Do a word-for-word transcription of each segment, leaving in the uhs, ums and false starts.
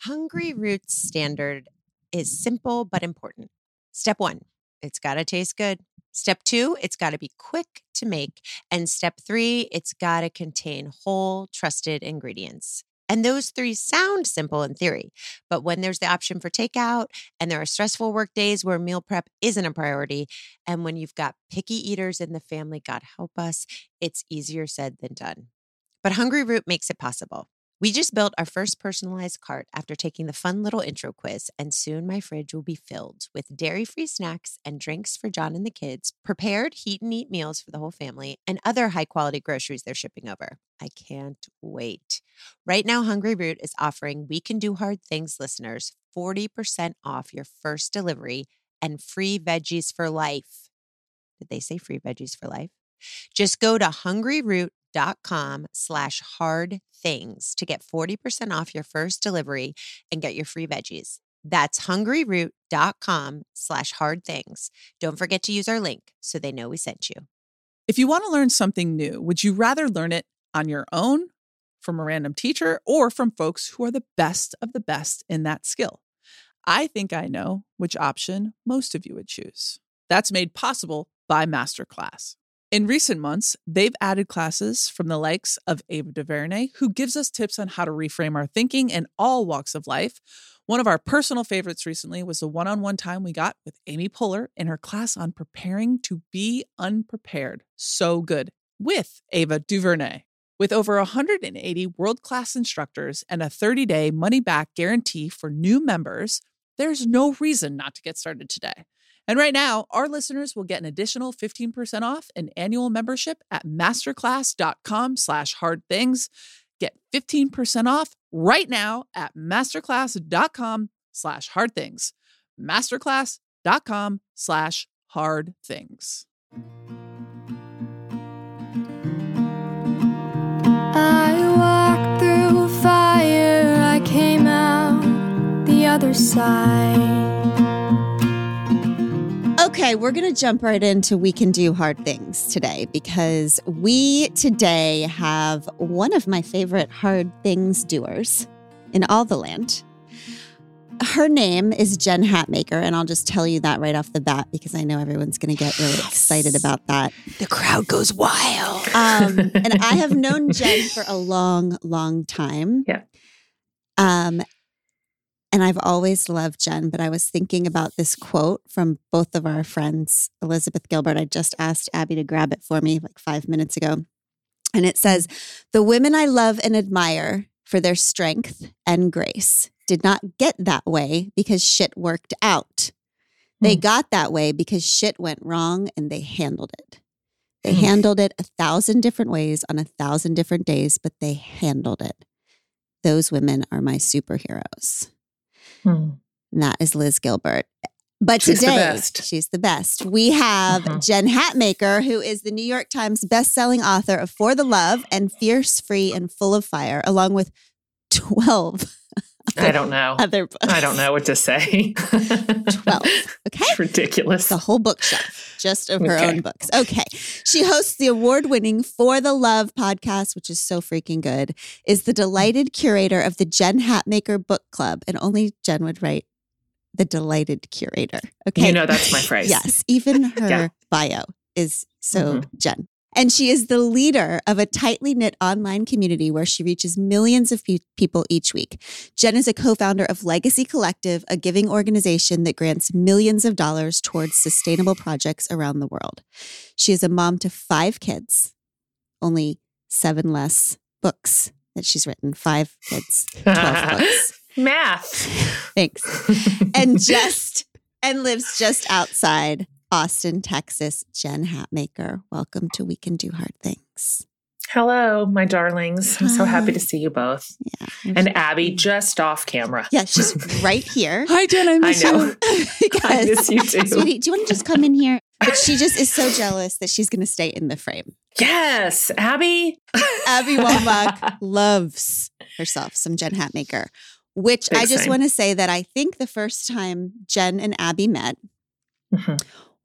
Hungry Roots standard is simple but important. Step one, it's got to taste good. Step two, it's got to be quick to make. And step three, it's got to contain whole, trusted ingredients. And those three sound simple in theory, but when there's the option for takeout and there are stressful work days where meal prep isn't a priority, and when you've got picky eaters in the family, God help us, it's easier said than done. But Hungry Root makes it possible. We just built our first personalized cart after taking the fun little intro quiz, and soon my fridge will be filled with dairy-free snacks and drinks for John and the kids, prepared heat and eat meals for the whole family, and other high-quality groceries they're shipping over. I can't wait. Right now, Hungry Root is offering We Can Do Hard Things listeners forty percent off your first delivery and free veggies for life. Did they say free veggies for life? Just go to hungryroot.com slash hard things to get forty percent off your first delivery and get your free veggies. That's hungryroot.com slash hard things. Don't forget to use our link so they know we sent you. If you want to learn something new, would you rather learn it on your own, from a random teacher, or from folks who are the best of the best in that skill? I think I know which option most of you would choose. That's made possible by Masterclass. In recent months, they've added classes from the likes of Ava DuVernay, who gives us tips on how to reframe our thinking in all walks of life. One of our personal favorites recently was the one-on-one time we got with Amy Poehler in her class on preparing to be unprepared. So good. With Ava DuVernay. With over one hundred eighty world-class instructors and a thirty-day money-back guarantee for new members, there's no reason not to get started today. And right now, our listeners will get an additional fifteen percent off an annual membership at masterclass.com slash hard things. Get fifteen percent off right now at masterclass.com slash hard things. Masterclass.com slash hard things. I walked through fire, I came out the other side. Okay, we're going to jump right into We Can Do Hard Things today because we today have one of my favorite hard things doers in all the land. Her name is Jen Hatmaker, and I'll just tell you that right off the bat because I know everyone's going to get really excited about that. The crowd goes wild. Um, and I have known Jen for a long, long time. Yeah. Um, and I've always loved Jen, but I was thinking about this quote from both of our friends, Elizabeth Gilbert. I just asked Abby to grab it for me like five minutes ago. And it says, "The women I love and admire for their strength and grace did not get that way because shit worked out. They mm. got that way because shit went wrong and they handled it. They mm. handled it a thousand different ways on a thousand different days, but they handled it. Those women are my superheroes." Mm. And that is Liz Gilbert. But she's today, the best. she's the best. We have uh-huh. Jen Hatmaker, who is the New York Times bestselling author of For the Love and Fierce, Free, and Full of Fire, along with twelve I don't know. Other books. I don't know what to say. twelve. Okay. It's ridiculous. The whole bookshelf just of her Okay. own books. Okay. She hosts the award-winning For the Love podcast, which is so freaking good, is the delighted curator of the Jen Hatmaker Book Club, and only Jen would write the delighted curator. Okay. You know that's my phrase. Yes. Even her Yeah. bio is so Mhm. Jen. And she is the leader of a tightly knit online community where she reaches millions of pe- people each week. Jen is a co-founder of Legacy Collective, a giving organization that grants millions of dollars towards sustainable projects around the world. She is a mom to five kids, only seven less books that she's written. Five kids, twelve books. Math. Thanks. And just and lives just outside Austin, Texas. Jen Hatmaker, welcome to We Can Do Hard Things. Hello, my darlings. I'm so happy to see you both. Yeah. And Abby, just off camera. Yeah, she's right here. Hi, Jen. I I miss know. you. I miss you too. Sweetie, do you want to just come in here? But she just is so jealous that she's going to stay in the frame. Yes, Abby. Abby Wambach loves herself some Jen Hatmaker, which Big I just same. want to say that I think the first time Jen and Abby met Mhm.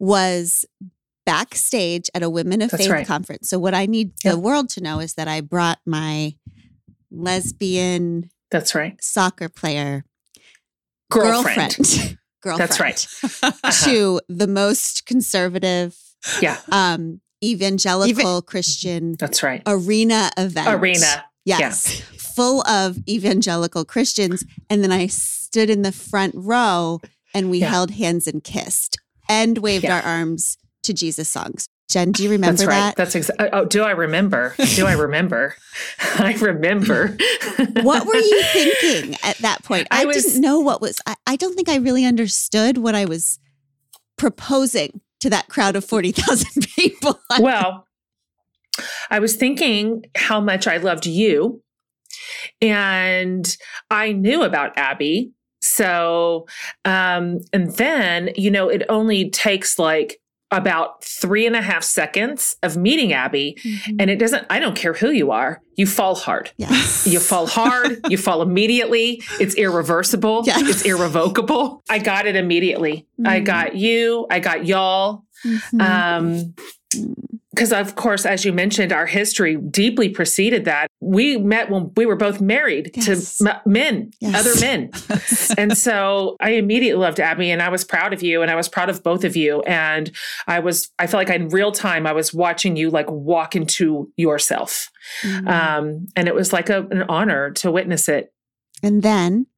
was backstage at a Women of That's Faith right. conference. So what I need Yeah. the world to know is that I brought my lesbian That's right. soccer player, Girlfriend. girlfriend, girlfriend. That's right. Uh-huh. To the most conservative, Yeah, um, evangelical Christian that's right. arena event. Arena. Yes. Full of evangelical Christians. And then I stood in the front row and we Yeah. held hands and kissed and waved Yeah. our arms to Jesus songs. Jen, do you remember That's right. that? That's exactly. Oh, do I remember? Do I remember? I remember. What were you thinking at that point? I, I was- didn't know what was, I, I don't think I really understood what I was proposing to that crowd of forty thousand people. Well, I was thinking how much I loved you, and I knew about Abby. So, um, and then, you know, it only takes like about three and a half seconds of meeting Abby. Mhm. And it doesn't, I don't care who you are, you fall hard. Yes. You fall hard, you fall immediately. It's irreversible. Yes. It's irrevocable. I got it immediately. I Mhm. got you. I got y'all. Mhm. Um, because of course, as you mentioned, our history deeply preceded that. We met when we were both married Yes. to m- men, Yes. other men. And so I immediately loved Abby, and I was proud of you, and I was proud of both of you. And I was, I felt like in real time, I was watching you like walk into yourself. Mhm. Um, and it was like a, an honor to witness it. And then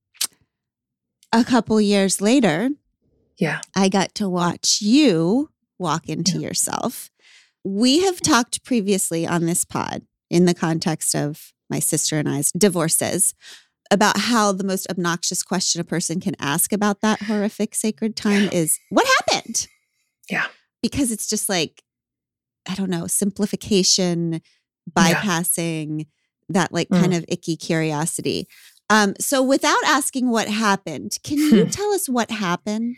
a couple years later, Yeah. I got to watch you walk into Yeah. yourself. We have talked previously on this pod in the context of my sister and I's divorces about how the most obnoxious question a person can ask about that horrific sacred time is, what happened? Yeah. Because it's just like, I don't know, simplification, Yeah. bypassing that like Mm. kind of icky curiosity. Um, so without asking what happened, can you tell us what happened?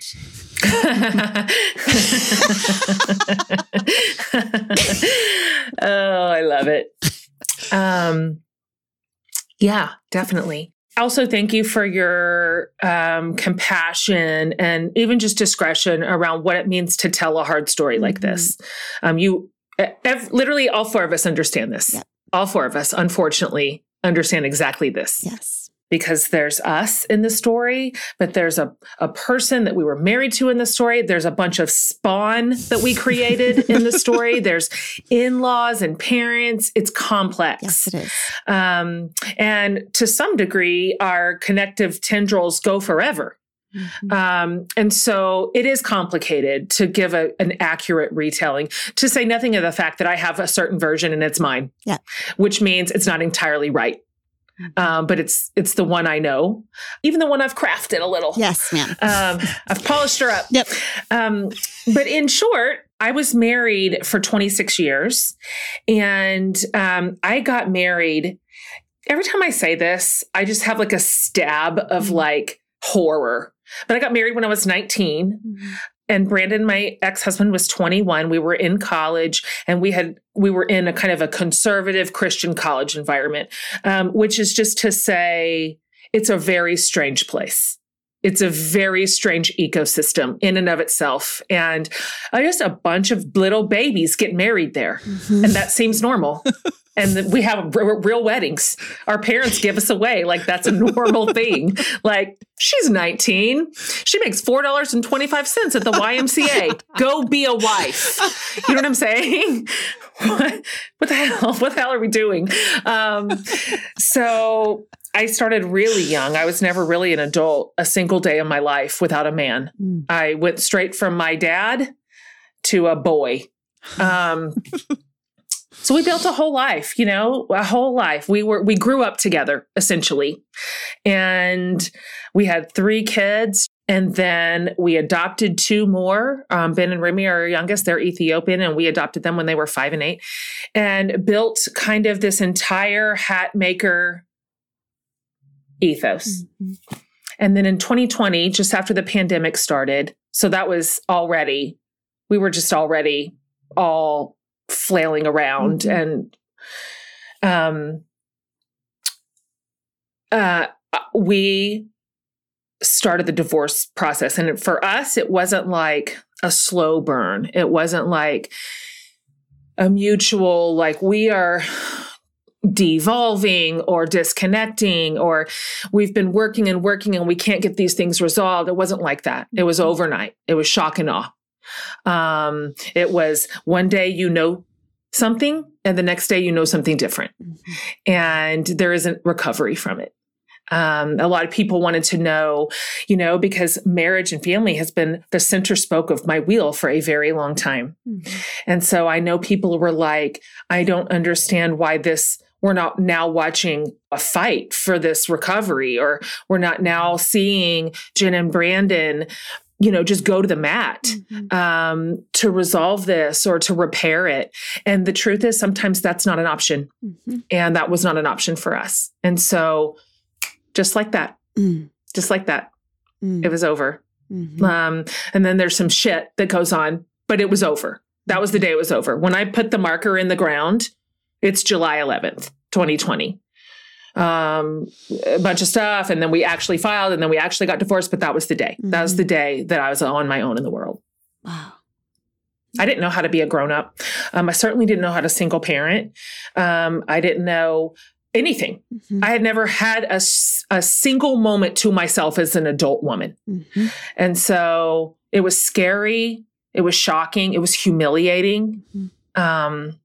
Oh, I love it. Um, yeah, definitely. Also, thank you for your um, compassion and even just discretion around what it means to tell a hard story like Mhm. this. Um, you, ev- literally, all four of us understand this. Yep. All four of us, unfortunately, understand exactly this. Yes. Because there's us in the story, but there's a, a person that we were married to in the story. There's a bunch of spawn that we created in the story. There's in-laws and parents. It's complex. Yes, it is. Um, and to some degree, our connective tendrils go forever. Mhm. Um, and so it is complicated to give a, an accurate retelling, to say nothing of the fact that I have a certain version and it's mine. Yeah. Which means it's not entirely right. Um, but it's it's the one I know, even the one I've crafted a little. Yes, ma'am. Um, I've polished her up. Yep. Um, but in short, I was married for twenty-six years, and um, I got married. Every time I say this, I just have like a stab of like horror. But I got married when I was nineteen. Mhm. And Brandon, my ex-husband, was twenty-one. We were in college, and we had we were in a kind of a conservative Christian college environment, um, which is just to say it's a very strange place. It's a very strange ecosystem in and of itself. And uh, just a bunch of little babies get married there. Mhm. And that seems normal. And th- we have r- real weddings. Our parents give us away like that's a normal thing. Like, she's nineteen. She makes four dollars and twenty-five cents at the Y M C A. Go be a wife. You know what I'm saying? What, what the hell? What the hell are we doing? Um, so I started really young. I was never really an adult a single day of my life without a man. Mm. I went straight from my dad to a boy. Um, so we built a whole life, you know, a whole life. We were, we grew up together essentially. And we had three kids. And then we adopted two more. Um, Ben and Remy are our youngest. They're Ethiopian, and we adopted them when they were five and eight, and built kind of this entire hat maker ethos. Mhm. And then in twenty twenty, just after the pandemic started, so that was already, we were just already all flailing around. Mhm. And um, uh, we started the divorce process. And for us, it wasn't like a slow burn. It wasn't like a mutual, like we are devolving or disconnecting, or we've been working and working and we can't get these things resolved. It wasn't like that. It was overnight. It was shock and awe. Um, it was one day you know something and the next day you know something different. Mm-hmm. And there isn't recovery from it. Um, a lot of people wanted to know, you know, because marriage and family has been the center spoke of my wheel for a very long time. Mm-hmm. And so I know people were like, I don't understand why this, we're not now watching a fight for this recovery, or we're not now seeing Jen and Brandon, you know, just go to the mat mm-hmm. um, to resolve this or to repair it. And the truth is sometimes that's not an option. Mm-hmm. And that was not an option for us. And so just like that, mm. just like that, mm. it was over. Mm-hmm. Um, and then there's some shit that goes on, but it was over. That was the day it was over. When I put the marker in the ground, it's July eleventh, twenty twenty. Um, a bunch of stuff. And then we actually filed and then we actually got divorced, but that was the day. Mm-hmm. That was the day that I was on my own in the world. Wow. I didn't know how to be a grown-up. Um, I certainly didn't know how to single parent. Um, I didn't know anything. Mm-hmm. I had never had a, a single moment to myself as an adult woman. Mm-hmm. And so it was scary. It was shocking. It was humiliating. Mm-hmm. Um,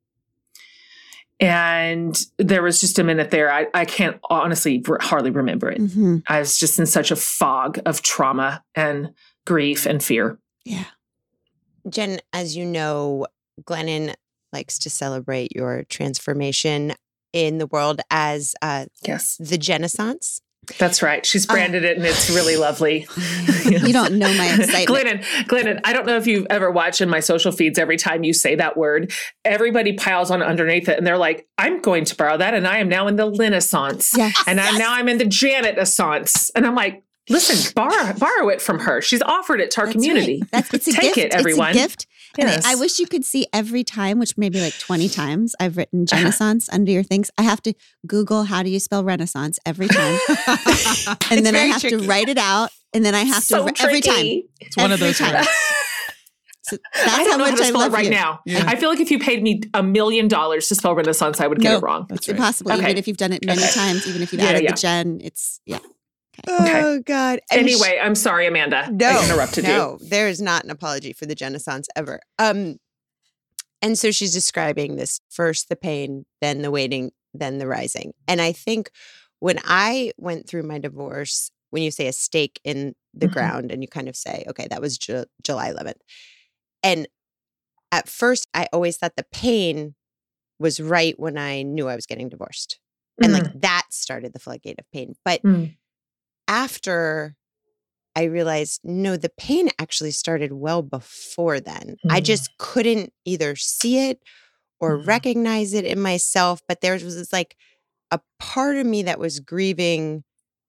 and there was just a minute there. I, I can't honestly hardly remember it. Mm-hmm. I was just in such a fog of trauma and grief and fear. Yeah. Jen, as you know, Glennon likes to celebrate your transformation in the world as uh, yes. the Genaissance. That's right. She's branded uh, it and it's really lovely. You don't know my excitement. Glennon, Glennon, I don't know if you've ever watched in my social feeds, every time you say that word, everybody piles on underneath it and they're like, I'm going to borrow that and I am now in the Linaissance. Yes. And I'm yes. now I'm in the Janet-assance. And I'm like, listen, borrow borrow it from her. She's offered it to our That's community. Right. That's, it's a Take gift. it, everyone. It's a gift. Yes. And I, I wish you could see every time, which maybe like twenty times I've written Genaissance uh-huh. under your things. I have to Google how do you spell Renaissance every time. And then I have tricky. to write it out. And then I have so to, tricky. every time. It's one every of those time. words. So that's I don't how know much how to I spell love it right you. now. Yeah. I feel like if you paid me a million dollars to spell Renaissance, I would get no, it wrong. It's right. impossible. Okay. Even if you've done it many okay. times, even if you've yeah, added yeah. the Jen, it's, yeah. Okay. Oh, God. And anyway, she, I'm sorry, Amanda. No, I interrupted no, you. No, there is not an apology for the Genaissance ever. Um, and so she's describing this first the pain, then the waiting, then the rising. And I think when I went through my divorce, when you say a stake in the mm-hmm. ground and you kind of say, okay, that was Ju- July eleventh. And at first, I always thought the pain was right when I knew I was getting divorced. And mm. like that started the floodgate of pain. But mm. after I realized, no, the pain actually started well before then. Mm. I just couldn't either see it or mm. recognize it in myself. But there was this, like a part of me that was grieving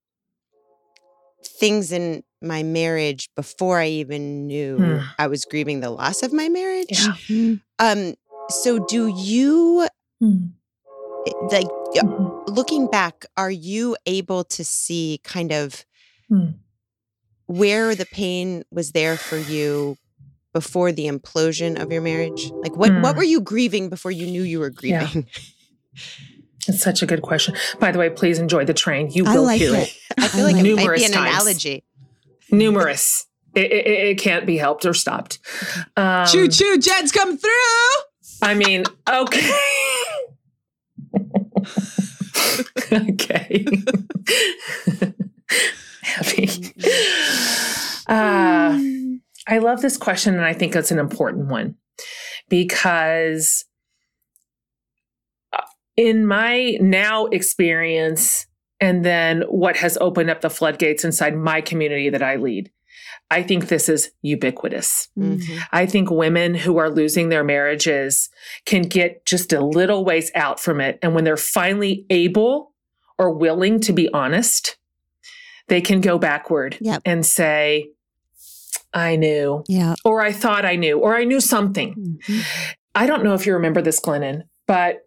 things in my marriage before I even knew mm. I was grieving the loss of my marriage. Yeah. Um, so do you, mm. like, mm-hmm. looking back, are you able to see kind of mm. where the pain was there for you before the implosion of your marriage? Like what, mm. what were you grieving before you knew you were grieving? Yeah. It's such a good question. By the way, please enjoy the train. You I will like hear it. it. I feel like, like it might be an times. analogy. Numerous. It, it, it can't be helped or stopped. Um, choo choo, Jen's coming through. I mean, okay. Okay. Happy. Uh, I love this question, and I think it's an important one because in my now experience, and then what has opened up the floodgates inside my community that I lead, I think this is ubiquitous. Mm-hmm. I think women who are losing their marriages can get just a little ways out from it. And when they're finally able or willing to be honest, they can go backward yep. and say, I knew, yeah. or I thought I knew, or I knew something. Mm-hmm. I don't know if you remember this, Glennon, but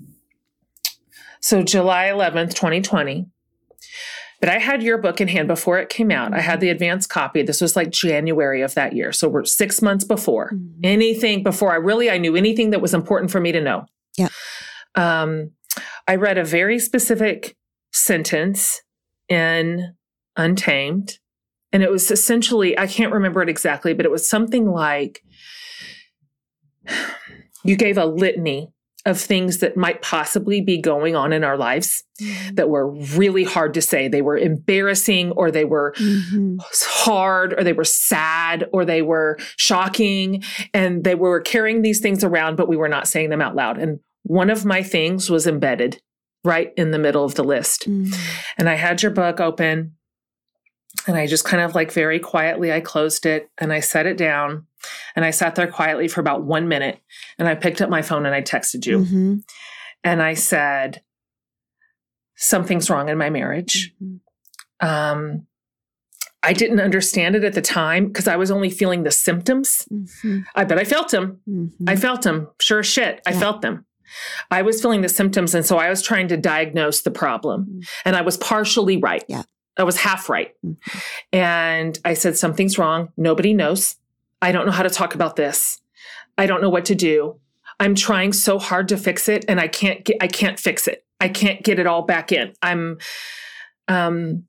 so July eleventh, twenty twenty, but I had your book in hand before it came out. I had the advanced copy. This was like January of that year. So we're six months before mm-hmm. anything before I really, I knew anything that was important for me to know. Yeah. Um, I read a very specific sentence in Untamed. And it was essentially, I can't remember it exactly, but it was something like, you gave a litany of things that might possibly be going on in our lives mm-hmm. that were really hard to say. They were embarrassing, or they were mm-hmm. hard, or they were sad, or they were shocking. And they were carrying these things around, but we were not saying them out loud. And one of my things was embedded right in the middle of the list. Mm-hmm. And I had your book open, and I just kind of like very quietly, I closed it and I set it down, and I sat there quietly for about one minute, and I picked up my phone and I texted you mm-hmm. and I said, something's wrong in my marriage. Mm-hmm. Um, I didn't understand it at the time because I was only feeling the symptoms. Mm-hmm. I bet I felt them. Mm-hmm. I felt them. Sure as shit. I yeah. felt them. I was feeling the symptoms. And so I was trying to diagnose the problem, mm-hmm. and I was partially right. Yeah. I was half right. Mm-hmm. And I said, something's wrong. Nobody knows. I don't know how to talk about this. I don't know what to do. I'm trying so hard to fix it, and I can't get, I can't fix it. I can't get it all back in. I'm, um,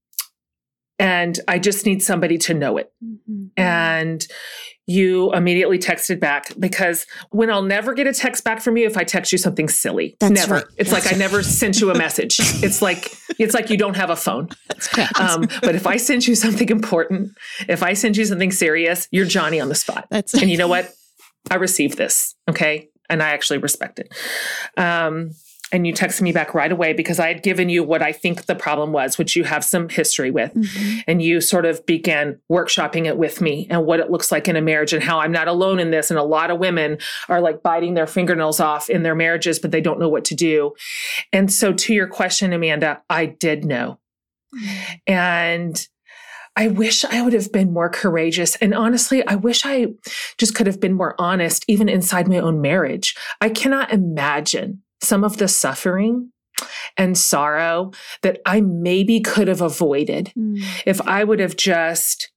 and I just need somebody to know it. Mm-hmm. And you immediately texted back, because when I'll never get a text back from you if I text you something silly. That's never. Right. It's That's like right. I never sent you a message. It's like it's like you don't have a phone. That's correct. Um, but if I send you something important, if I send you something serious, you're Johnny on the spot. That's and you know what? I received this. Okay. And I actually respect it. Um, And you texted me back right away because I had given you what I think the problem was, which you have some history with. Mm-hmm. And you sort of began workshopping it with me and what it looks like in a marriage and how I'm not alone in this. And a lot of women are like biting their fingernails off in their marriages, but they don't know what to do. And so to your question, Amanda, I did know. Mm-hmm. And I wish I would have been more courageous. And honestly, I wish I just could have been more honest, even inside my own marriage. I cannot imagine some of the suffering and sorrow that I maybe could have avoided mm. if I would have just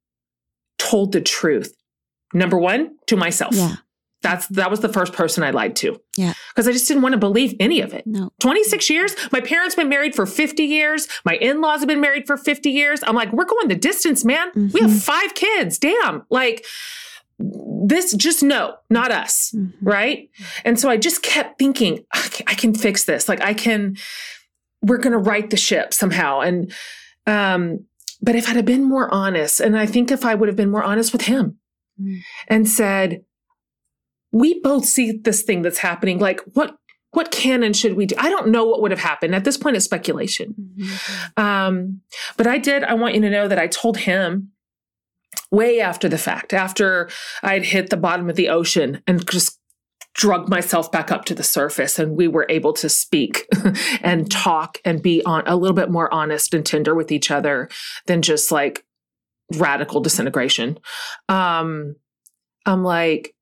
told the truth. Number one, to myself. Yeah. That's that was the first person I lied to. Yeah. Because I just didn't want to believe any of it. No. twenty-six years. My parents been married for fifty years. My in-laws have been married for fifty years. I'm like, we're going the distance, man. Mm-hmm. We have five kids. Damn. Like, this, just no, not us. Mm-hmm. Right. And so I just kept thinking, I can, I can fix this. Like I can, we're going to right the ship somehow. And, um, but if I'd have been more honest, and I think if I would have been more honest with him mm-hmm. and said, we both see this thing that's happening. Like what, what can and should we do? I don't know what would have happened. At this point, it's speculation. Mm-hmm. Um, but I did, I want you to know that I told him way after the fact, after I'd hit the bottom of the ocean and just drug myself back up to the surface, and we were able to speak and talk and be on a little bit more honest and tender with each other than just like radical disintegration. Um, I'm like,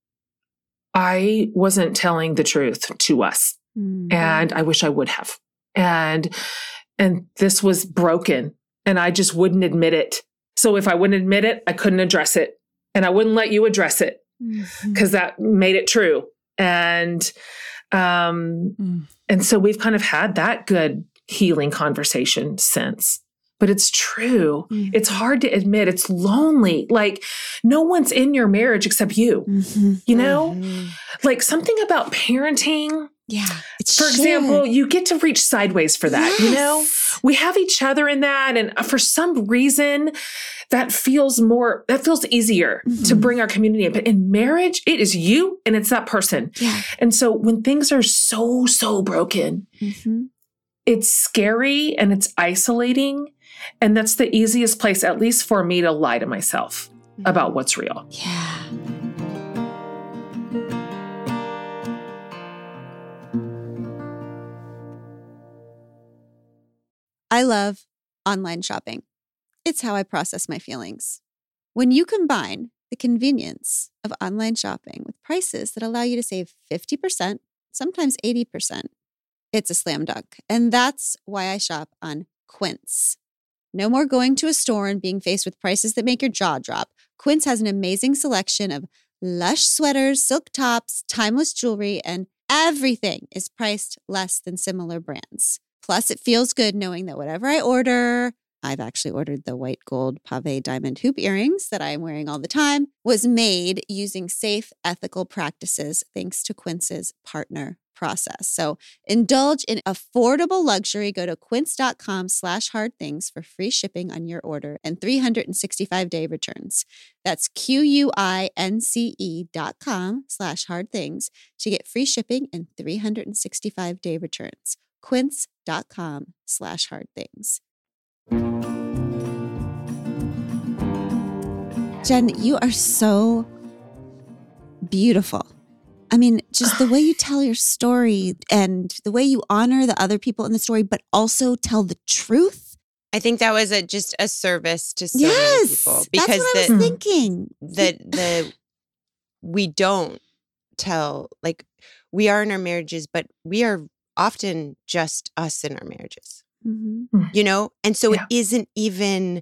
I wasn't telling the truth to us, mm-hmm. and I wish I would have. And, and this was broken, and I just wouldn't admit it. So if I wouldn't admit it, I couldn't address it, and I wouldn't let you address it because mm-hmm. that made it true. And, um, mm. and so we've kind of had that good healing conversation since, but it's true. Mm-hmm. It's hard to admit. It's lonely. Like no one's in your marriage except you, mm-hmm. you know, mm-hmm. like something about parenting. Yeah. It's for example, you get to reach sideways for that, yes. you know, we have each other in that. And for some reason that feels more, that feels easier mm-hmm. to bring our community in. But in marriage, it is you and it's that person. Yeah. And so when things are so, so broken, mm-hmm. it's scary and it's isolating. And that's the easiest place, at least for me, to lie to myself mm-hmm. about what's real. Yeah. I love online shopping. It's how I process my feelings. When you combine the convenience of online shopping with prices that allow you to save fifty percent, sometimes eighty percent, it's a slam dunk. And that's why I shop on Quince. No more going to a store and being faced with prices that make your jaw drop. Quince has an amazing selection of lush sweaters, silk tops, timeless jewelry, and Everything is priced less than similar brands. Plus, it feels good knowing that whatever I order, I've actually ordered the white gold pave diamond hoop earrings that I'm wearing all the time, was made using safe, ethical practices thanks to Quince's partner process. So indulge in affordable luxury. Go to quince.com slash hard things for free shipping on your order and three hundred sixty-five day returns. That's Q-U-I-N-C-E dot com slash hard things to get free shipping and three hundred sixty-five day returns. Quince.com slash hard things. Jen, you are so beautiful. I mean, just the way you tell your story and the way you honor the other people in the story, but also tell the truth. I think that was a, just a service to so yes, many people. Because that's what the, I was thinking. The, the, we don't tell, like, we are in our marriages, but we are often just us in our marriages, Mm-hmm. you know? And so Yeah. it isn't even...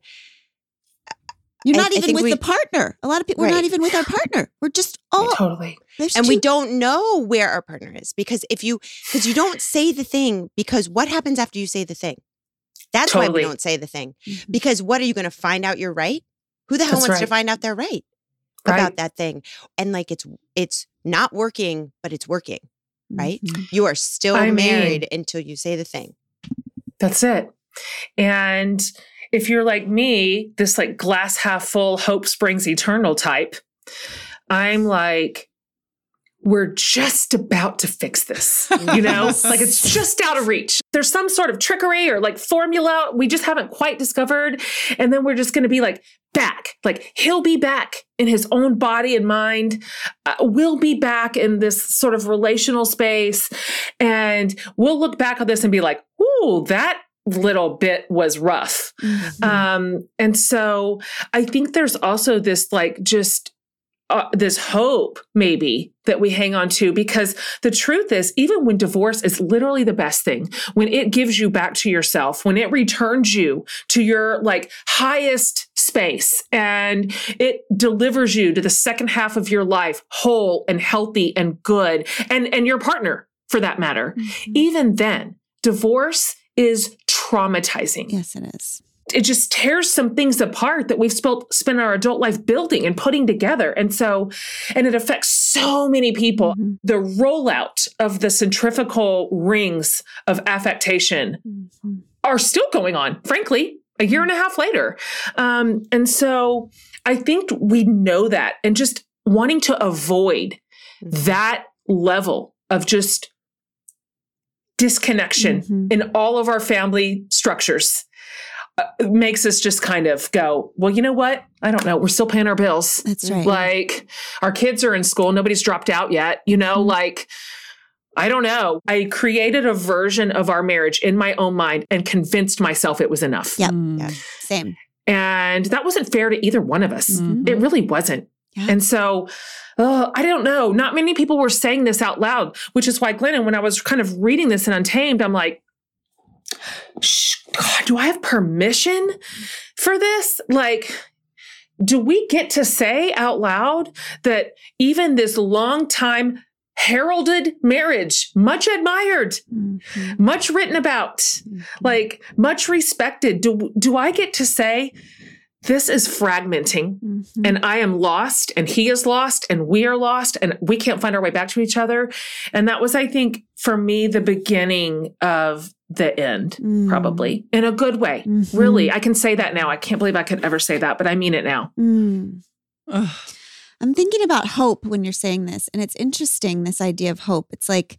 You're I- not I even think with we- the partner. A lot of people, we're Right. not even with our partner. We're just, oh, Totally. there's And we two- don't know where our partner is because if you, because you don't say the thing, because what happens after you say the thing? That's why Totally. we don't say the thing. Mhm. Because what are you going to find out you're right? Who the hell That's wants to right. find out they're right, Right. about that thing? And like it's it's not working, but it's working, right? Mhm. You are still I mean- married until you say the thing. That's it. And if you're like me, this like glass half full, hope springs eternal type, I'm like, we're just about to fix this, you know, like it's just out of reach. There's some sort of trickery or like formula we just haven't quite discovered. And then we're just going to be like back, like he'll be back in his own body and mind. Uh, we'll be back in this sort of relational space. And we'll look back on this and be like, ooh, that little bit was rough. Mhm. Um, and so I think there's also this like just uh, this hope maybe that we hang on to, because the truth is, even when divorce is literally the best thing, when it gives you back to yourself, when it returns you to your like highest space and it delivers you to the second half of your life whole and healthy and good, and, and your partner for that matter, Mhm. even then, divorce is traumatizing. Yes, it is. It just tears some things apart that we've spent, spent our adult life building and putting together. And so, and it affects so many people. Mhm. The rollout of the centrifugal rings of affectation Mhm. are still going on, frankly, a year and a half later. Um, and so I think we know that, and just wanting to avoid that level of just disconnection Mhm. in all of our family structures uh, makes us just kind of go, well, you know what? I don't know. We're still paying our bills. That's right. Like our kids are in school. Nobody's dropped out yet. You know, Mhm. like, I don't know. I created a version of our marriage in my own mind and convinced myself it was enough. Yep. Mm. Yeah. Same. And that wasn't fair to either one of us. Mhm. It really wasn't. Yeah. And so, uh, I don't know. Not many people were saying this out loud, which is why, Glennon, when I was kind of reading this in Untamed, I'm like, Shh, God, do I have permission for this? Like, do we get to say out loud that even this long time heralded marriage, much admired, Mhm. much written about, Mhm. like much respected, do, do I get to say this is fragmenting Mhm. and I am lost and he is lost and we are lost and we can't find our way back to each other? And that was, I think, for me, the beginning of the end, Mm. probably in a good way. Mhm. Really, I can say that now. I can't believe I could ever say that, but I mean it now. Mm. Ugh. I'm thinking about hope when you're saying this, and it's interesting, this idea of hope. It's like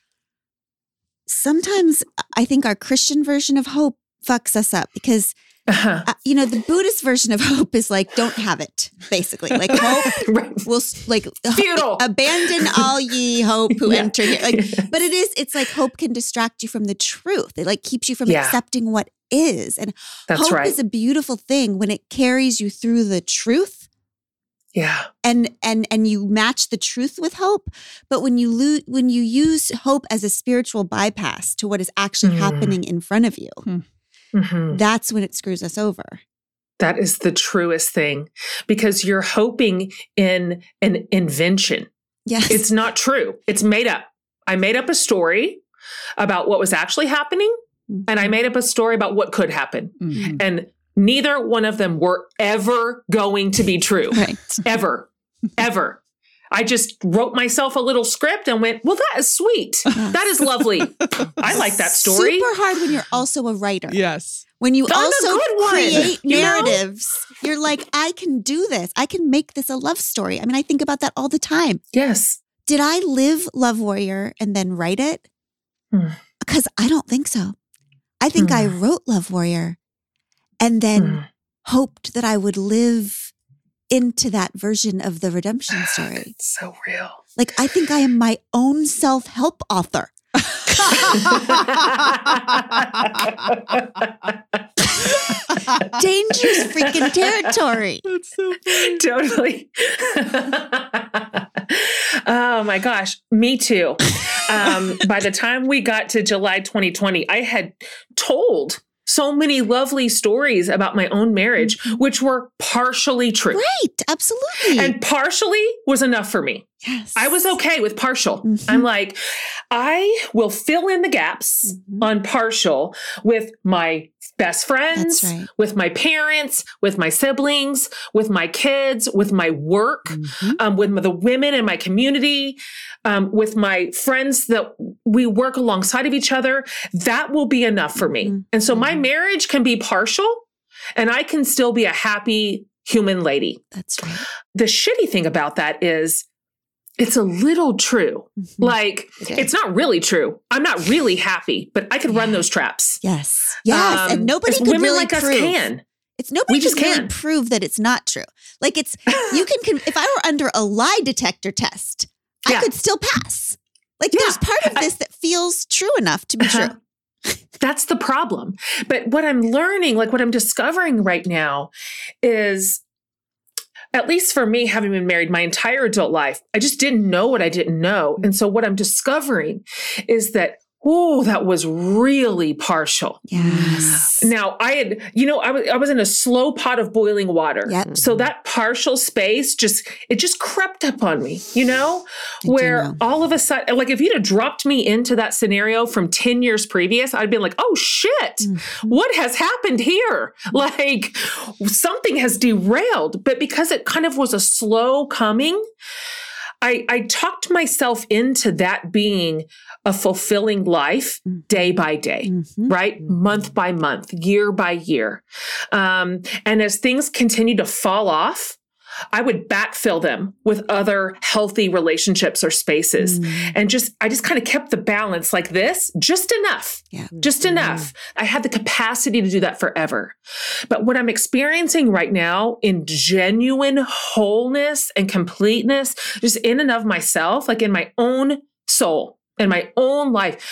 sometimes I think our Christian version of hope fucks us up because, Uh-huh. uh, you know, the Buddhist version of hope is like, don't have it, basically. Like hope Right. will, s- like, Futile. abandon all ye hope who Yeah. enter here. Like, but it is, it's like hope can distract you from the truth. It like keeps you from Yeah. accepting what is. And That's hope right. is a beautiful thing when it carries you through the truth. Yeah. and and and you match the truth with hope, but when you lose when you use hope as a spiritual bypass to what is actually Mm. happening in front of you, Mhm. that's when it screws us over. That is the truest thing, because you're hoping in an invention. Yes. It's not true. It's made up. I made up a story about what was actually happening, mm-hmm. and I made up a story about what could happen. Mm-hmm. And neither one of them were ever going to be true. Right. Ever. Ever. I just wrote myself a little script and went, well, that is sweet. Yes. That is lovely. I like that story. Super hard when you're also a writer. Yes. When you Found also create you narratives, know? You're like, I can do this. I can make this a love story. I mean, I think about that all the time. Yes. Did I live Love Warrior and then write it? Hmm. Because I don't think so. I think hmm. I wrote Love Warrior and then hmm. hoped that I would live into that version of the redemption story. It's so real. Like, I think I am my own self-help author. Dangerous freaking territory. That's so funny. Totally. Oh my gosh. Me too. Um, by the time we got to July twenty twenty, I had told so many lovely stories about my own marriage, which were partially true. Right. Absolutely. And partially was enough for me. Yes. I was okay with partial. Mm-hmm. I'm like, I will fill in the gaps mm-hmm. on partial with my best friends, right. with my parents, with my siblings, with my kids, with my work, mm-hmm. um, with the women in my community, um, with my friends that we work alongside of each other. That will be enough for me. Mm-hmm. And so my marriage can be partial and I can still be a happy human lady. That's right. The shitty thing about that is it's a little true. Mm-hmm. Like, okay. It's not really true. I'm not really happy, but I could yeah. run those traps. Yes. Yes. Um, and nobody could women really like prove. us can. It's nobody we can just really can. prove that it's not true. Like it's, you can, if I were under a lie detector test, yeah. I could still pass. Like yeah. there's part of this I, that feels true enough to be uh-huh. true. That's the problem. But what I'm learning, like what I'm discovering right now is, at least for me, having been married my entire adult life, I just didn't know what I didn't know. And so what I'm discovering is that, oh, that was really partial. Yes. Now I had, you know, I was, I was in a slow pot of boiling water. Yep. So that partial space just, it just crept up on me, you know, I where know. all of a sudden, like if you'd have dropped me into that scenario from ten years previous, I'd been like, oh shit, mm-hmm. what has happened here? Like something has derailed, but because it kind of was a slow coming, I, I talked myself into that being a fulfilling life day by day, mm-hmm. right? Month by month, year by year. Um, and as things continue to fall off, I would backfill them with other healthy relationships or spaces. Mm. And just, I just kind of kept the balance like this, just enough, yeah. just mm. enough. I had the capacity to do that forever. But what I'm experiencing right now in genuine wholeness and completeness, just in and of myself, like in my own soul, in my own life,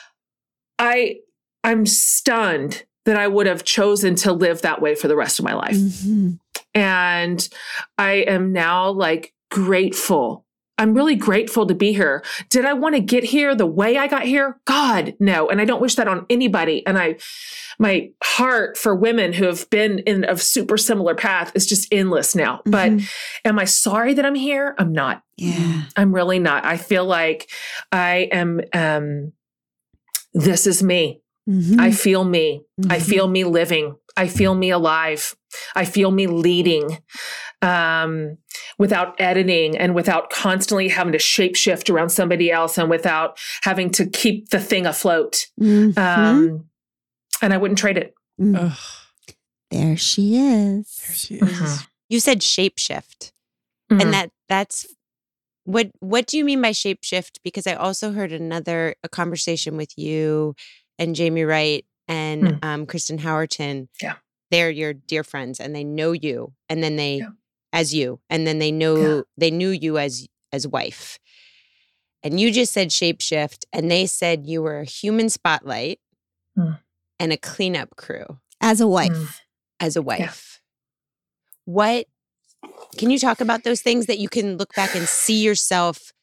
I, I'm stunned that I would have chosen to live that way for the rest of my life. Mm-hmm. And I am now like grateful. I'm really grateful to be here. Did I want to get here the way I got here? God, no. And I don't wish that on anybody. And I, my heart for women who have been in a super similar path is just endless now. Mm-hmm. But am I sorry that I'm here? I'm not. Yeah. I'm really not. I feel like I am, um, this is me. Mm-hmm. I feel me. Mm-hmm. I feel me living. I feel me alive. I feel me leading um, without editing and without constantly having to shapeshift around somebody else and without having to keep the thing afloat. Mm-hmm. Um, and I wouldn't trade it. Mm. There she is. There she is. Mm-hmm. You said shapeshift. Mm-hmm. And that that's what what do you mean by shapeshift? Because I also heard another a conversation with you and Jamie Wright and mm. um, Kristen Howerton. Yeah. They're your dear friends and they know you and then they, yeah. as you, and then they know, yeah. they knew you as, as wife. And you just said shapeshift and they said you were a human spotlight mm. and a cleanup crew. As a wife. Mm. As a wife. Yeah. What, can you talk about those things that you can look back and see yourself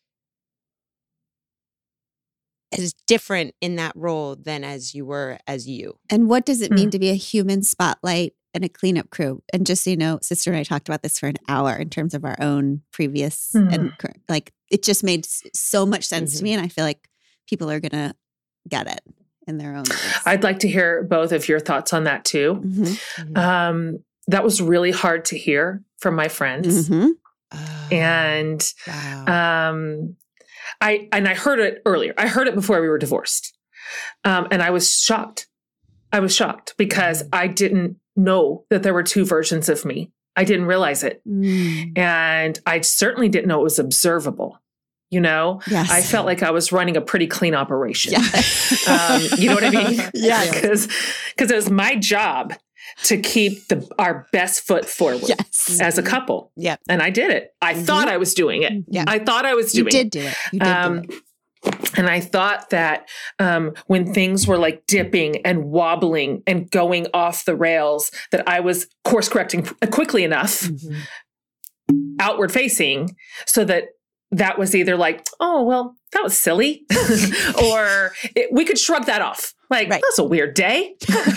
as different in that role than as you were as you? And what does it mean mm. to be a human spotlight and a cleanup crew? And just so you know, Sister and I talked about this for an hour in terms of our own previous, mm. and like, it just made so much sense mm-hmm. to me. And I feel like people are going to get it in their own ways. I'd like to hear both of your thoughts on that too. Mm-hmm. Um, that was really hard to hear from my friends. Mm-hmm. Oh, And wow. um, I and I heard it earlier. I heard it before we were divorced. Um, and I was shocked. I was shocked because I didn't know that there were two versions of me. I didn't realize it. Mm. And I certainly didn't know it was observable. You know, Yes. I felt like I was running a pretty clean operation. Yeah. Um, you know what I mean? Yes. Because because it was my job to keep the our best foot forward Yes. as a couple. Yep. And I did it. I Mhm. thought I was doing it. Yeah. I thought I was You doing did it. do it. You did Um, do it. And I thought that um, when things were like dipping and wobbling and going off the rails, that I was course correcting quickly enough, Mhm. outward facing, so that that was either like, oh, well, that was silly, or it, we could shrug that off. Like, Right. that's a weird day.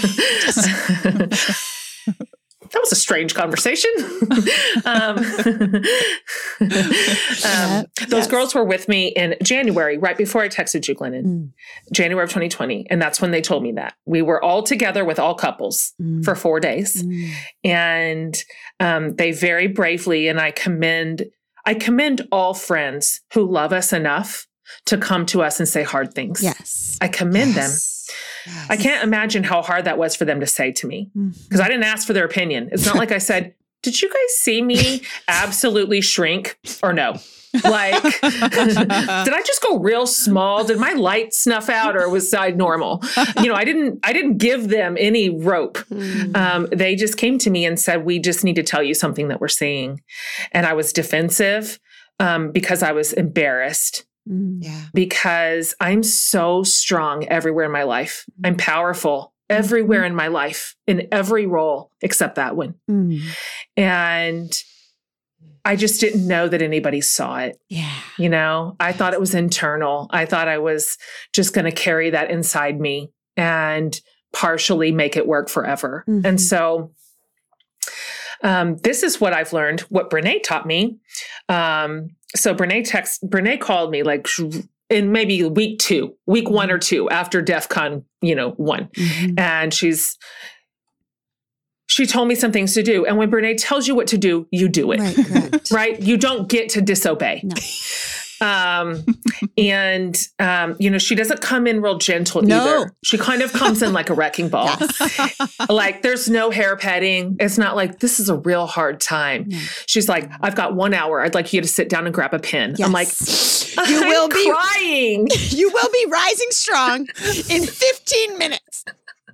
That was a strange conversation. um, um, those Yes. girls were with me in January, right before I texted you, Glennon, Mm. January of twenty twenty. And that's when they told me that. We were all together with all couples Mm. for four days. Mm. And um, they very bravely, and I commend, I commend all friends who love us enough to come to us and say hard things. Yes. I commend them. Yes. Yes. I can't imagine how hard that was for them to say to me, Mm. because I didn't ask for their opinion. It's not like I said, did you guys see me absolutely shrink or no? Like, did I just go real small? Did my light snuff out, or was I normal? You know, I didn't, I didn't give them any rope. Mm. Um, they just came to me and said, we just need to tell you something that we're seeing. And I was defensive um, because I was embarrassed. Mm. Yeah. Because I'm so strong everywhere in my life. I'm powerful everywhere in my life, in every role except that one. Mm. And I just didn't know that anybody saw it. Yeah. You know, I thought it was internal. I thought I was just going to carry that inside me and partially make it work forever. Mhm. And so um, this is what I've learned, what Brene taught me. Um, so Brene text, Brene called me like in maybe week two, week one or two after DEF CON, you know, one. Mhm. And she's, she told me some things to do. And when Brene tells you what to do, you do it. Right, correct. Right? You don't get to disobey. No. Um, and, um, you know, she doesn't come in real gentle No. either. She kind of comes in like a wrecking ball. Yes. Like there's no hair petting. It's not like this is a real hard time. No. She's like, I've got one hour. I'd like you to sit down and grab a pen. I'm like, Yes. I'm You will be- crying. You will be rising strong in fifteen minutes.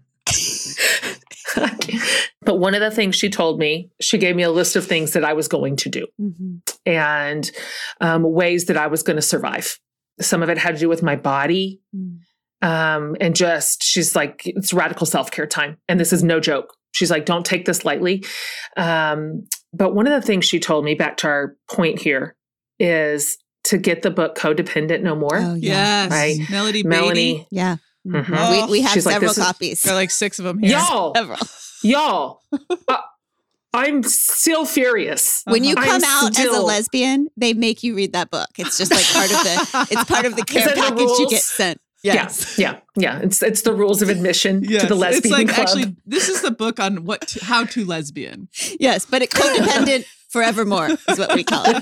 But one of the things she told me, she gave me a list of things that I was going to do Mhm. and um, ways that I was going to survive. Some of it had to do with my body. Mm. Um, and just, she's like, it's radical self-care time. And this is no joke. She's like, don't take this lightly. Um, but one of the things she told me, back to our point here, is to get the book Codependent No More. Oh, yeah. Yes. Right. Melody Beatty. Melanie, Yeah. Mhm. Oh, we we have she's like, several this is- copies. There are like six of them here. y'all, Several. y'all, uh, I'm still furious. When you Uh-huh. come I'm out as a still- lesbian, they make you read that book. It's just like part of the it's part of the care Is it the package you rules? get sent. Yes. Yeah, yeah, yeah. It's it's the rules of admission Yes. to the lesbian it's like club. actually this is the book on what to, how to lesbian. Yes, but it codependent forevermore is what we call it.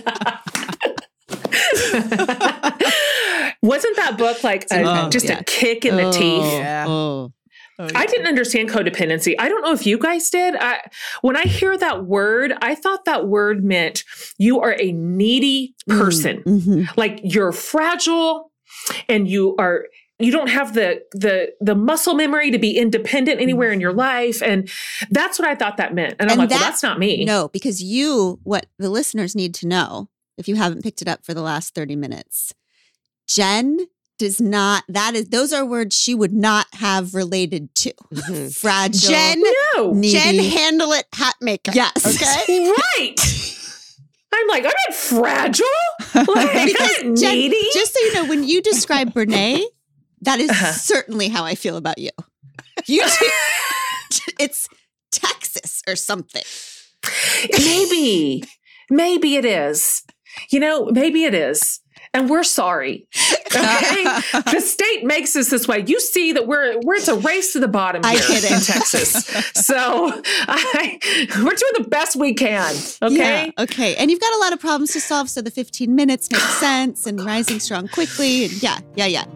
Wasn't that book like a, Oh, just yeah. a kick in the teeth? Yeah. Oh. Oh, I didn't understand codependency. I don't know if you guys did. I, when I hear that word, I thought that word meant you are a needy person. Mhm. Like you're fragile and you are you don't have the the the muscle memory to be independent anywhere in your life. And that's what I thought that meant. And I'm And like, well, that- that's not me. No, because you, what the listeners need to know, if you haven't picked it up for the last thirty minutes, Jen does not, that is, those are words she would not have related to. Mhm. Fragile. Jen, No. needy. Jen, handle it, hat maker. Yes. Okay. Right. I'm like, I'm not fragile. Like, I'm Because not Jen, needy. just so you know, when you describe Brene, that is Uh-huh. certainly how I feel about you. You two, it's Texas or something. Maybe, maybe it is. You know, maybe it is. and we're sorry. Okay? The state makes us this way. You see that we're, we're it's a race to the bottom here in Texas. So I, we're doing the best we can. Okay. Yeah, okay. And you've got a lot of problems to solve. So the fifteen minutes makes sense, and rising strong quickly. And yeah, yeah, yeah.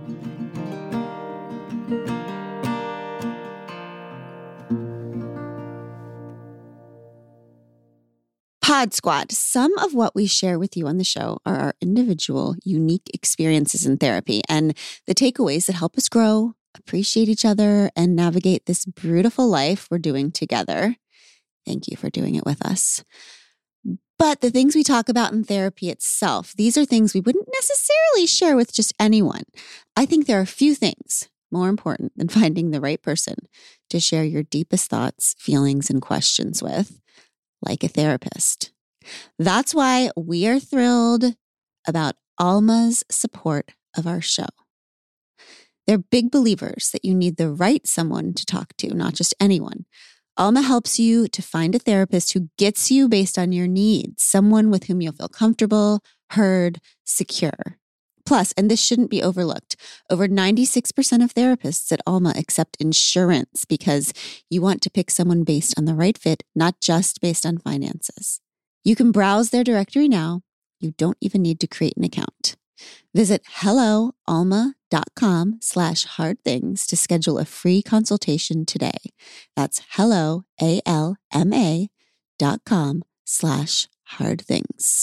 Pod Squad. Some of what we share with you on the show are our individual, unique experiences in therapy and the takeaways that help us grow, appreciate each other, and navigate this beautiful life we're doing together. Thank you for doing it with us. But the things we talk about in therapy itself, these are things we wouldn't necessarily share with just anyone. I think there are few things more important than finding the right person to share your deepest thoughts, feelings, and questions with, like a therapist. That's why we are thrilled about Alma's support of our show. They're big believers that you need the right someone to talk to, not just anyone. Alma helps you to find a therapist who gets you based on your needs, someone with whom you'll feel comfortable, heard, secure. Plus, and this shouldn't be overlooked, over ninety-six percent of therapists at Alma accept insurance because you want to pick someone based on the right fit, not just based on finances. You can browse their directory now. You don't even need to create an account. Visit helloalma.com slash hard things to schedule a free consultation today. That's hello, A-L-M-A dot com slash hard things.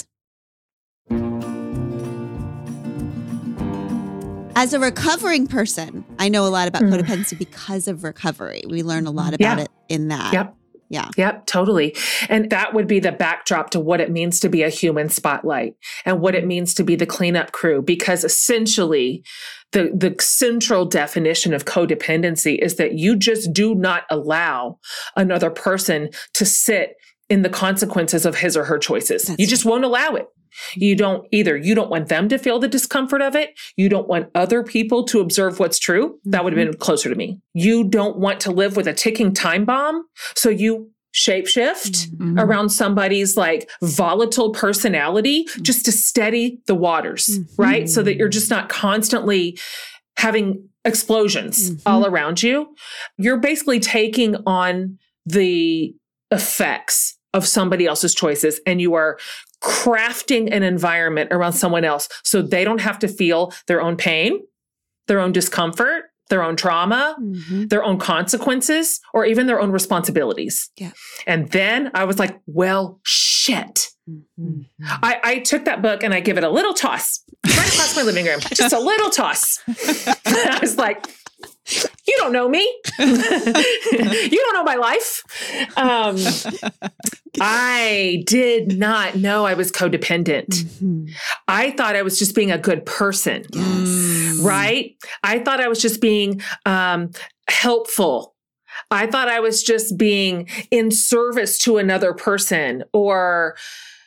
As a recovering person, I know a lot about Mm. codependency because of recovery. We learn a lot about Yeah. it in that. Yep. Yeah. Yep, totally. And that would be the backdrop to what it means to be a human spotlight and what it means to be the cleanup crew, because essentially the, the central definition of codependency is that you just do not allow another person to sit in the consequences of his or her choices. That's you just won't allow it. You don't either. You don't want them to feel the discomfort of it. You don't want other people to observe what's true. That would have been closer to me. You don't want to live with a ticking time bomb. So you shapeshift Mm-hmm. around somebody's like volatile personality just to steady the waters, Mm-hmm. right? So that you're just not constantly having explosions Mm-hmm. all around you. You're basically taking on the effects of somebody else's choices, and you are crafting an environment around someone else so they don't have to feel their own pain, their own discomfort, their own trauma, Mm-hmm. their own consequences, or even their own responsibilities. Yeah. And then I was like, well, shit. Mm-hmm. I, I took that book and I give it a little toss right across my living room, just a little toss. I was like, you don't know me. You don't know my life. Um, I did not know I was codependent. Mm-hmm. I thought I was just being a good person, Yes. right? I thought I was just being um, helpful. I thought I was just being in service to another person, or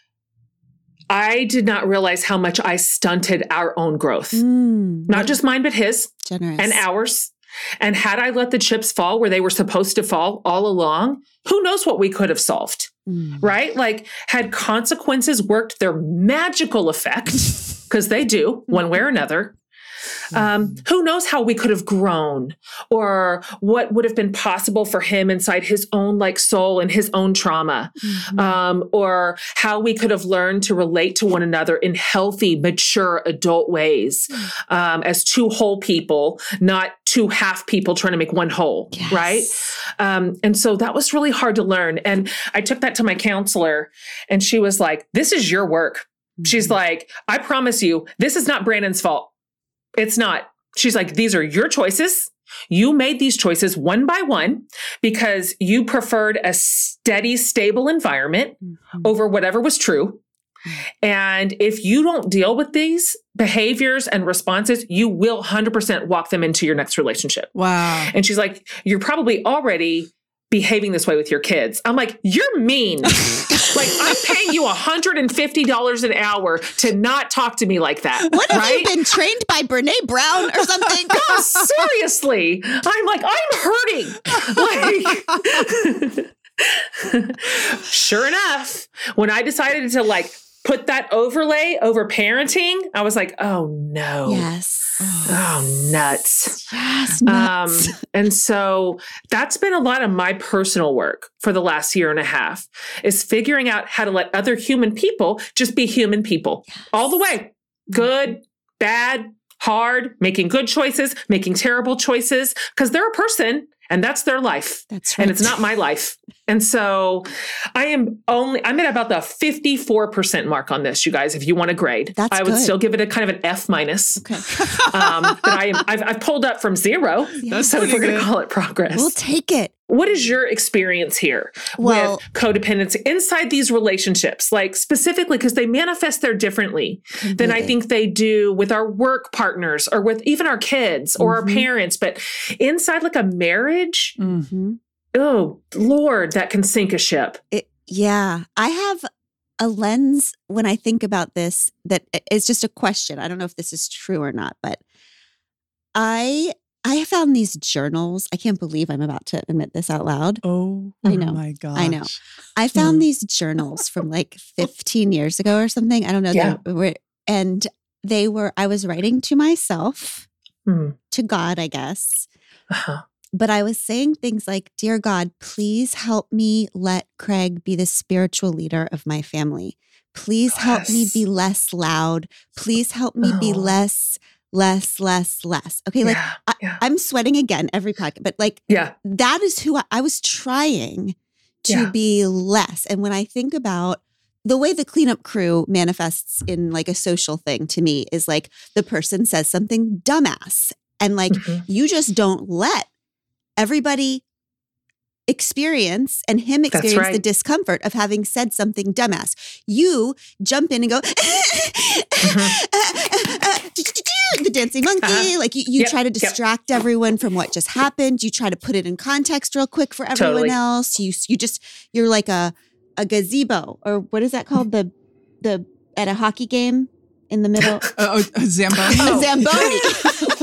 I did not realize how much I stunted our own growth. Mm. Not just mine, but his Generous. and ours. And had I let the chips fall where they were supposed to fall all along, who knows what we could have solved, Mm. right? Like, had consequences worked their magical effect, because they do one way or another, um, who knows how we could have grown, or what would have been possible for him inside his own like soul and his own trauma, Mhm. um, or how we could have learned to relate to one another in healthy, mature adult ways, um, as two whole people, not two half people trying to make one whole, Yes. right? Um, and so that was really hard to learn. And I took that to my counselor, and she was like, this is your work. She's like, I promise you, this is not Brandon's fault. It's not. She's like, these are your choices. You made these choices one by one because you preferred a steady, stable environment Mhm. over whatever was true. And if you don't deal with these behaviors and responses, you will one hundred percent walk them into your next relationship. Wow. And she's like, you're probably already behaving this way with your kids. I'm like, you're mean. Like, I'm paying you one hundred fifty dollars an hour to not talk to me like that. What have right? you been trained by Brene Brown or something? Oh, seriously. I'm like, I'm hurting. Like, sure enough, when I decided to like put that overlay over parenting, I was like, oh no. Yes. Oh, nuts. Yes. Nuts. Um, and so that's been a lot of my personal work for the last year and a half, is figuring out how to let other human people just be human people yes. all the way. Good, bad, hard, making good choices, making terrible choices, because they're a person and that's their life. That's right. And it's not my life. And so I am only, I'm at about the fifty-four percent mark on this, you guys, if you want to grade. That's I would good. still give it a kind of an F minus. Okay. um, but I am, I've, I've pulled up from zero. That's so if we're going to good. call it progress. We'll take it. What is your experience here Well- with codependency inside these relationships? Like specifically, because they manifest there differently Completely. than I think they do with our work partners or with even our kids or Mhm. our parents. But inside like a marriage, Mm-hmm. oh, Lord, that can sink a ship. It, yeah. I have a lens when I think about this that is just a question. I don't know if this is true or not, but I I found these journals. I can't believe I'm about to admit this out loud. Oh, I know. my gosh. I know. I found Mm. these journals from like fifteen years ago or something. I don't know. Yeah. They were, and they were, I was writing to myself, Hmm. to God, I guess. Uh-huh. But I was saying things like, Dear God, please help me let Craig be the spiritual leader of my family. Please help me Yes. be less loud. Please help me be Oh. less, less, less, less. Okay, like yeah, I, yeah. I'm sweating again every podcast, but like yeah. that is who I, I was trying to Yeah. be less. And when I think about the way the cleanup crew manifests in like a social thing to me is like the person says something dumbass and like Mhm. you just don't let everybody experience and him That's experience the right. discomfort of having said something dumbass. You jump in and go, the dancing monkey. Uh-huh. Like you, you Yep, try to yep. distract everyone from what just happened. You try to put it in context real quick for everyone Totally. else. You you just you're like a a gazebo or what is that called? The the at a hockey game in the middle. Uh, oh, Zamboni. Oh. A Zamboni.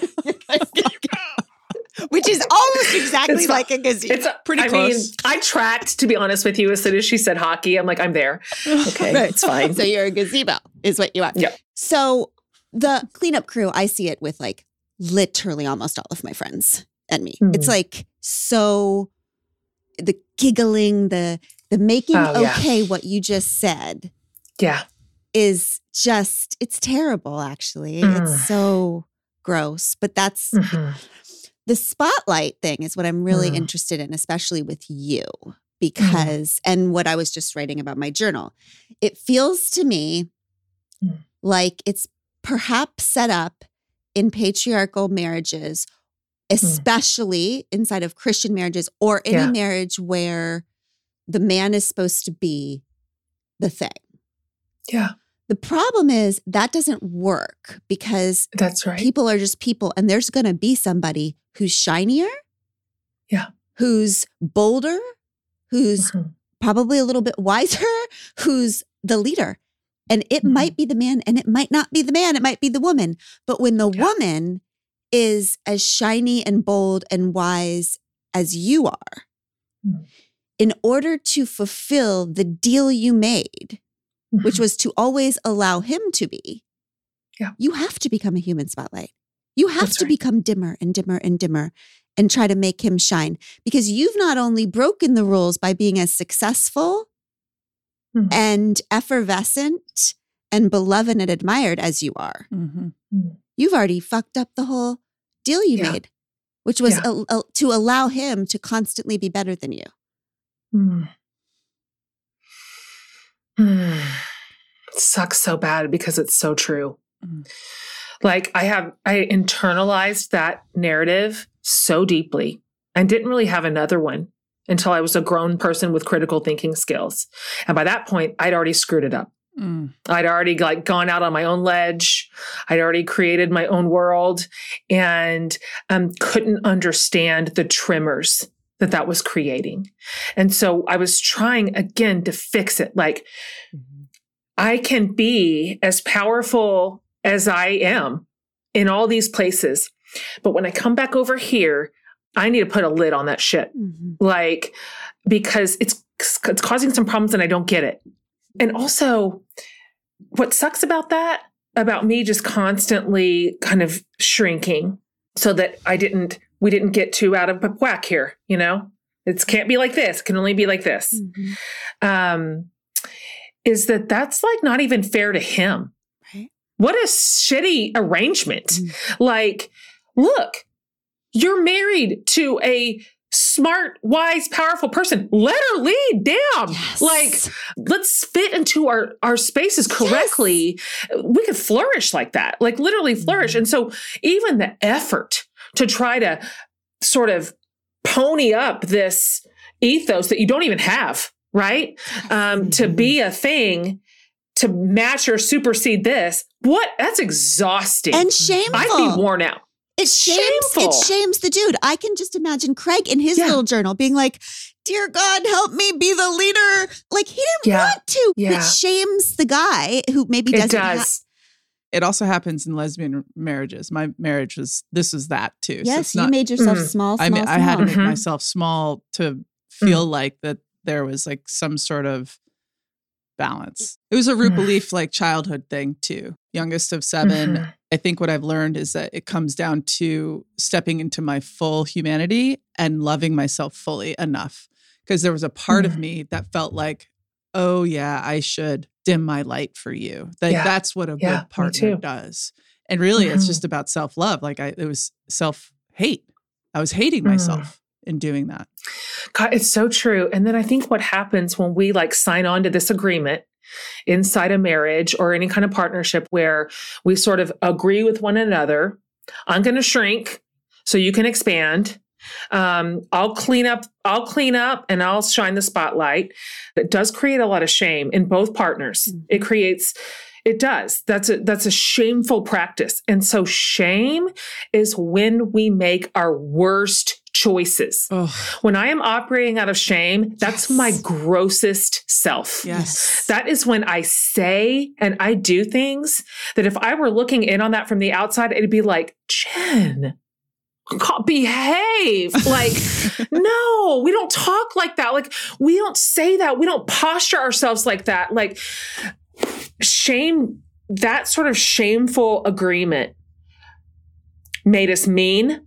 Which is almost exactly It's like a gazebo. It's a, Pretty I close. mean, I tracked, to be honest with you, as soon as she said hockey. I'm like, I'm there. Okay, Right. it's fine. So you're a gazebo is what you are. Yep. So the cleanup crew, I see it with like literally almost all of my friends and me. Hmm. It's like so the giggling, the the making Oh, yeah. okay what you just said Yeah. is just it's terrible actually. Mm. It's so gross. But that's Mhm. the spotlight thing is what I'm really Mm. interested in, especially with you, because, and what I was just writing about my journal, it feels to me Mm. like it's perhaps set up in patriarchal marriages, especially inside of Christian marriages or any Yeah. marriage where the man is supposed to be the thing. Yeah, The problem is that doesn't work because that's right. people are just people and there's going to be somebody who's shinier. Yeah. Who's bolder, who's Mhm. probably a little bit wiser, who's the leader. And it Mhm. might be the man and it might not be the man, it might be the woman. But when the Yeah. woman is as shiny and bold and wise as you are, Mm. in order to fulfill the deal you made, which Mhm. was to always allow him to be, Yeah. you have to become a human spotlight. You have That's to right. become dimmer and dimmer and dimmer and try to make him shine because you've not only broken the rules by being as successful Mhm. and effervescent and beloved and admired as you are, Mhm. you've already fucked up the whole deal you Yeah. made, which was Yeah. a- a- to allow him to constantly be better than you. Mm. Mm. It sucks so bad because it's so true. Mm. Like I have, I internalized that narrative so deeply and didn't really have another one until I was a grown person with critical thinking skills. And by that point, I'd already screwed it up. Mm. I'd already like gone out on my own ledge. I'd already created my own world and um, couldn't understand the tremors that that was creating. And so I was trying again to fix it. Like I can be as powerful as I am in all these places. But when I come back over here, I need to put a lid on that shit. Mhm. Like, because it's, it's causing some problems and I don't get it. And also, what sucks about that, about me just constantly kind of shrinking so that I didn't, we didn't get too out of whack here, you know? It can't be like this. It can only be like this. Mm-hmm. Um, is that that's like not even fair to him. Right. What a shitty arrangement. Mm-hmm. Like, look, you're married to a smart, wise, powerful person. Let her lead. Damn. Yes. Like, let's fit into our, our spaces correctly. Yes. We could flourish like that, like literally flourish. Mm-hmm. And so even the effort to try to sort of pony up this ethos that you don't even have, right? Um, mm-hmm. To be a thing, to match or supersede this, what? That's exhausting. And shameful. I'd be worn out. It shames, Shameful. it shames the dude. I can just imagine Craig in his yeah. little journal being like, dear God, help me be the leader. Like he didn't yeah. want to. Yeah. It shames the guy who maybe doesn't it does. have. It also happens in lesbian marriages. My marriage was, this is that too. Yes, so you not, made yourself mm, small, small, I mean, small. I had to mm-hmm. make myself small to feel mm. like that there was like some sort of balance. It was a root mm. belief, like childhood thing too. Youngest of seven. Mm-hmm. I think what I've learned is that it comes down to stepping into my full humanity and loving myself fully enough. Because there was a part mm. of me that felt like, oh yeah, I should dim my light for you. Like yeah. that's what a yeah, good partner does. And really mm-hmm. it's just about self-love. Like I, it was self-hate. I was hating myself mm. in doing that. God, it's so true. And then I think what happens when we like sign on to this agreement inside a marriage or any kind of partnership where we sort of agree with one another, I'm going to shrink so you can expand. Um, I'll clean up, I'll clean up and I'll shine the spotlight. It does create a lot of shame in both partners. Mm-hmm. It creates, it does. That's a, that's a shameful practice. And so shame is when we make our worst choices. Ugh. When I am operating out of shame, that's yes. my grossest self. Yes. That is when I say and I do things that if I were looking in on that from the outside, it'd be like, Jen, behave. Like, no, we don't talk like that. Like, we don't say that. We don't posture ourselves like that. Like, shame, that sort of shameful agreement made us mean.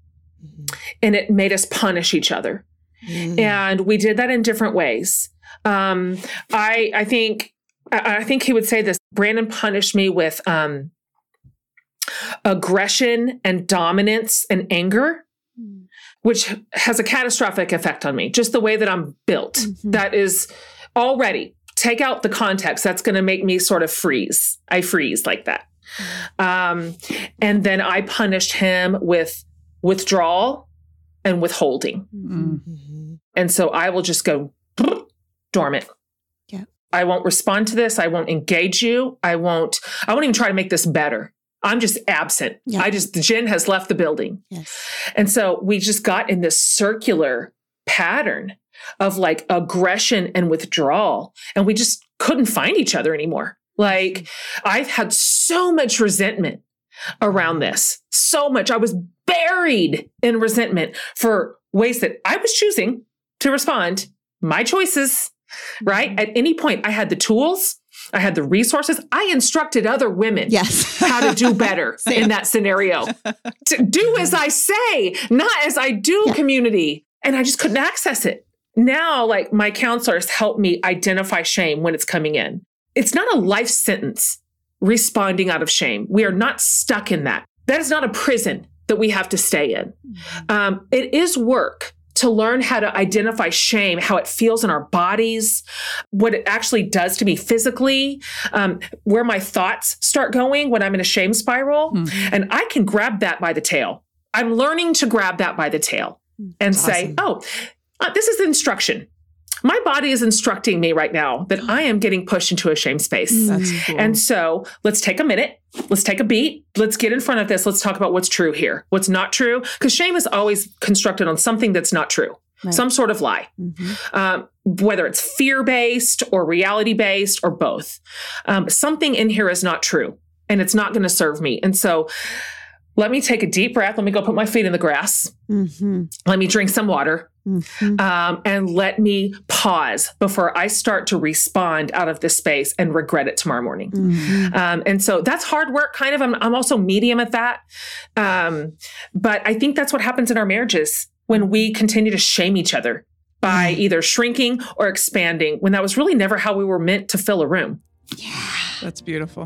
And it made us punish each other. Mm. And we did that in different ways. Um, I, I think, I, I think he would say this, Brandon punished me with, um, aggression and dominance and anger, mm. which has a catastrophic effect on me. Just the way that I'm built. Mm-hmm. That is already, take out the context. That's going to make me sort of freeze. I freeze like that. Mm. Um, and then I punished him with withdrawal and withholding. Mm-hmm. And so I will just go dormant. Yeah. I won't respond to this. I won't engage you. I won't, I won't even try to make this better. I'm just absent. Yeah. I just, Jen has left the building. Yes. And so we just got in this circular pattern of like aggression and withdrawal. And we just couldn't find each other anymore. Like I've had so much resentment around this, so much. I was buried in resentment for ways that I was choosing to respond, my choices, right? Mm-hmm. At any point, I had the tools, I had the resources. I instructed other women yes. how to do better in that scenario. To do as I say, not as I do, yeah. community. And I just couldn't access it. Now, like my counselors help me identify shame when it's coming in. It's not a life sentence. Responding out of shame. We are not stuck in that. That is not a prison that we have to stay in. Mm-hmm. Um, it is work to learn how to identify shame, how it feels in our bodies, what it actually does to me physically, um, where my thoughts start going when I'm in a shame spiral. Mm-hmm. And I can grab that by the tail. I'm learning to grab that by the tail and That's say, awesome. oh, uh, this is instruction. My body is instructing me right now that I am getting pushed into a shame space. That's cool. And so let's take a minute. Let's take a beat. Let's get in front of this. Let's talk about what's true here, what's not true. Because shame is always constructed on something that's not true, right. some sort of lie, mm-hmm. um, whether it's fear-based or reality-based or both. Um, something in here is not true and it's not going to serve me. And so let me take a deep breath. Let me go put my feet in the grass. Mm-hmm. Let me drink some water. mm-hmm. um, and let me pause before I start to respond out of this space and regret it tomorrow morning. Mm-hmm. Um, and so that's hard work, kind of. I'm, I'm also medium at that. Um, but I think that's what happens in our marriages when we continue to shame each other by mm-hmm. either shrinking or expanding, when that was really never how we were meant to fill a room. Yeah, that's beautiful.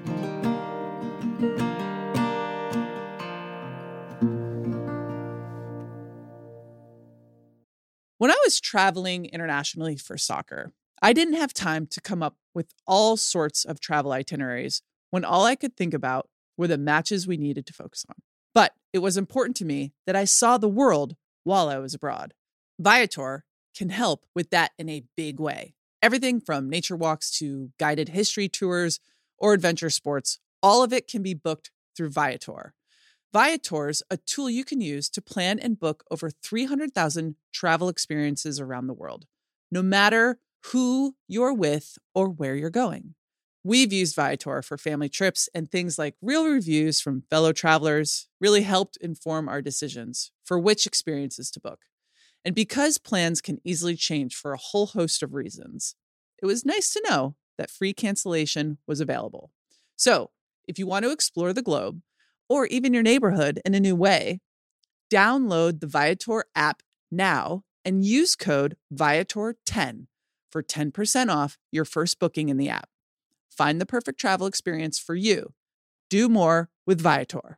When I was traveling internationally for soccer, I didn't have time to come up with all sorts of travel itineraries when all I could think about were the matches we needed to focus on. But it was important to me that I saw the world while I was abroad. Viator can help with that in a big way. Everything from nature walks to guided history tours or adventure sports, all of it can be booked through Viator. Viator's a tool you can use to plan and book over three hundred thousand travel experiences around the world, no matter who you're with or where you're going. We've used Viator for family trips, and things like real reviews from fellow travelers really helped inform our decisions for which experiences to book. And because plans can easily change for a whole host of reasons, it was nice to know that free cancellation was available. So if you want to explore the globe, or even your neighborhood in a new way, download the Viator app now and use code Viator ten for ten percent off your first booking in the app. Find the perfect travel experience for you. Do more with Viator.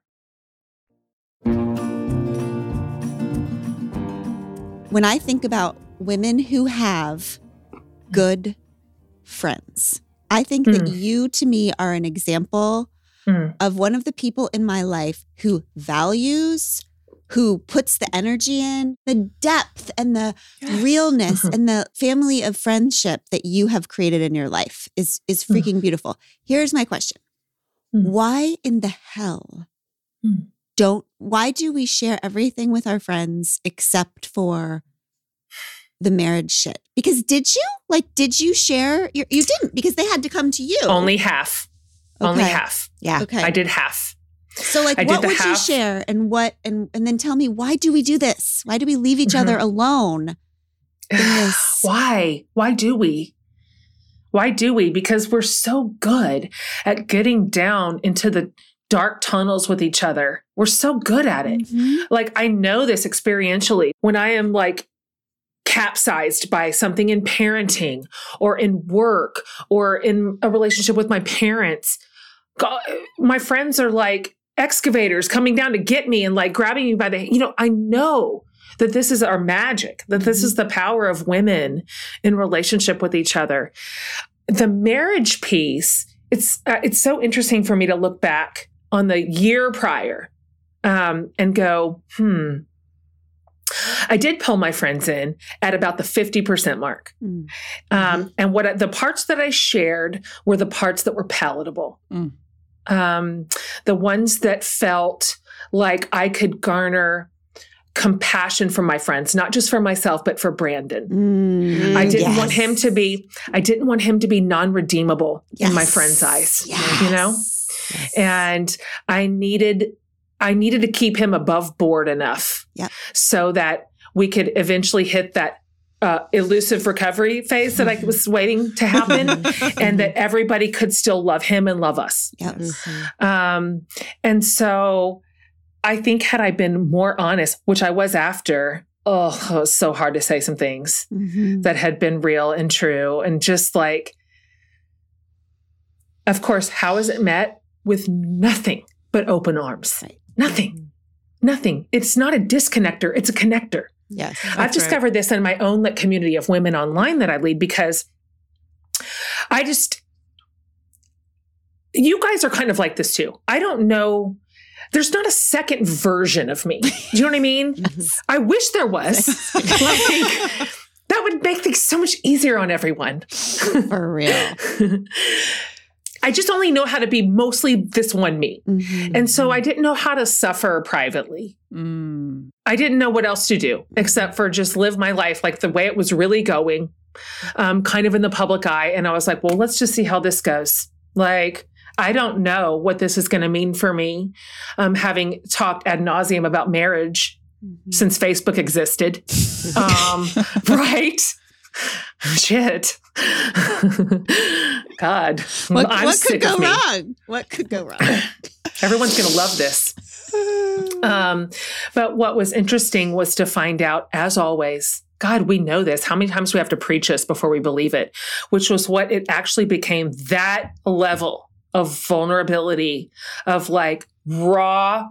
When I think about women who have good friends, I think mm. that you, to me, are an example Mm. of one of the people in my life who values, who puts the energy in, the depth and the yes. realness and the family of friendship that you have created in your life is, is freaking mm. beautiful. Here's my question. Mm. Why in the hell mm. don't, why do we share everything with our friends except for the marriage shit? Because did you, like, did you share? Your, you didn't, because they had to come to you. Only half. Okay. Only half. Yeah. Okay. I did half. So like, I what would half. you share and what, and, and then tell me, why do we do this? Why do we leave each mm-hmm. other alone in this? Why? Why do we? Why do we? Because we're so good at getting down into the dark tunnels with each other. We're so good at it. Mm-hmm. Like, I know this experientially. When I am like capsized by something in parenting or in work or in a relationship with my parents, God, my friends are like excavators coming down to get me and like grabbing me by the, you know, I know that this is our magic, that this is the power of women in relationship with each other. The marriage piece, it's, uh, it's so interesting for me to look back on the year prior um, and go, hmm, I did pull my friends in at about the fifty percent mark. Mm. Um, and what the parts that I shared were the parts that were palatable. Mm. Um, the ones that felt like I could garner compassion from my friends, not just for myself, but for Brandon. Mm, I didn't yes. want him to be, I didn't want him to be non-redeemable yes. in my friend's eyes, yes. you know? Yes. And I needed I needed to keep him above board enough yep. so that we could eventually hit that uh, elusive recovery phase that I was waiting to happen and that everybody could still love him and love us. Yep. Mm-hmm. Um, and so I think had I been more honest, which I was after, oh, it was so hard to say some things mm-hmm. that had been real and true. And just like, of course, how is it met? With nothing but open arms. Right. Nothing, nothing. It's not a disconnector. It's a connector. Yes. I've discovered right. this in my own like community of women online that I lead because I just, you guys are kind of like this too. I don't know. There's not a second version of me. Do you know what I mean? Yes. I wish there was. Like, that would make things so much easier on everyone. For real. I just only know how to be mostly this one me. Mm-hmm. And so I didn't know how to suffer privately. Mm. I didn't know what else to do except for just live my life like the way it was really going, um, kind of in the public eye. And I was like, well, let's just see how this goes. Like, I don't know what this is going to mean for me. Um, having talked ad nauseum about marriage mm-hmm. since Facebook existed. um, right? Shit. God. What, I'm what sick could go of me. wrong? What could go wrong? Everyone's going to love this. Um, but what was interesting was to find out, as always, God, we know this. How many times we have to preach this before we believe it, which was what it actually became, that level of vulnerability, of like raw,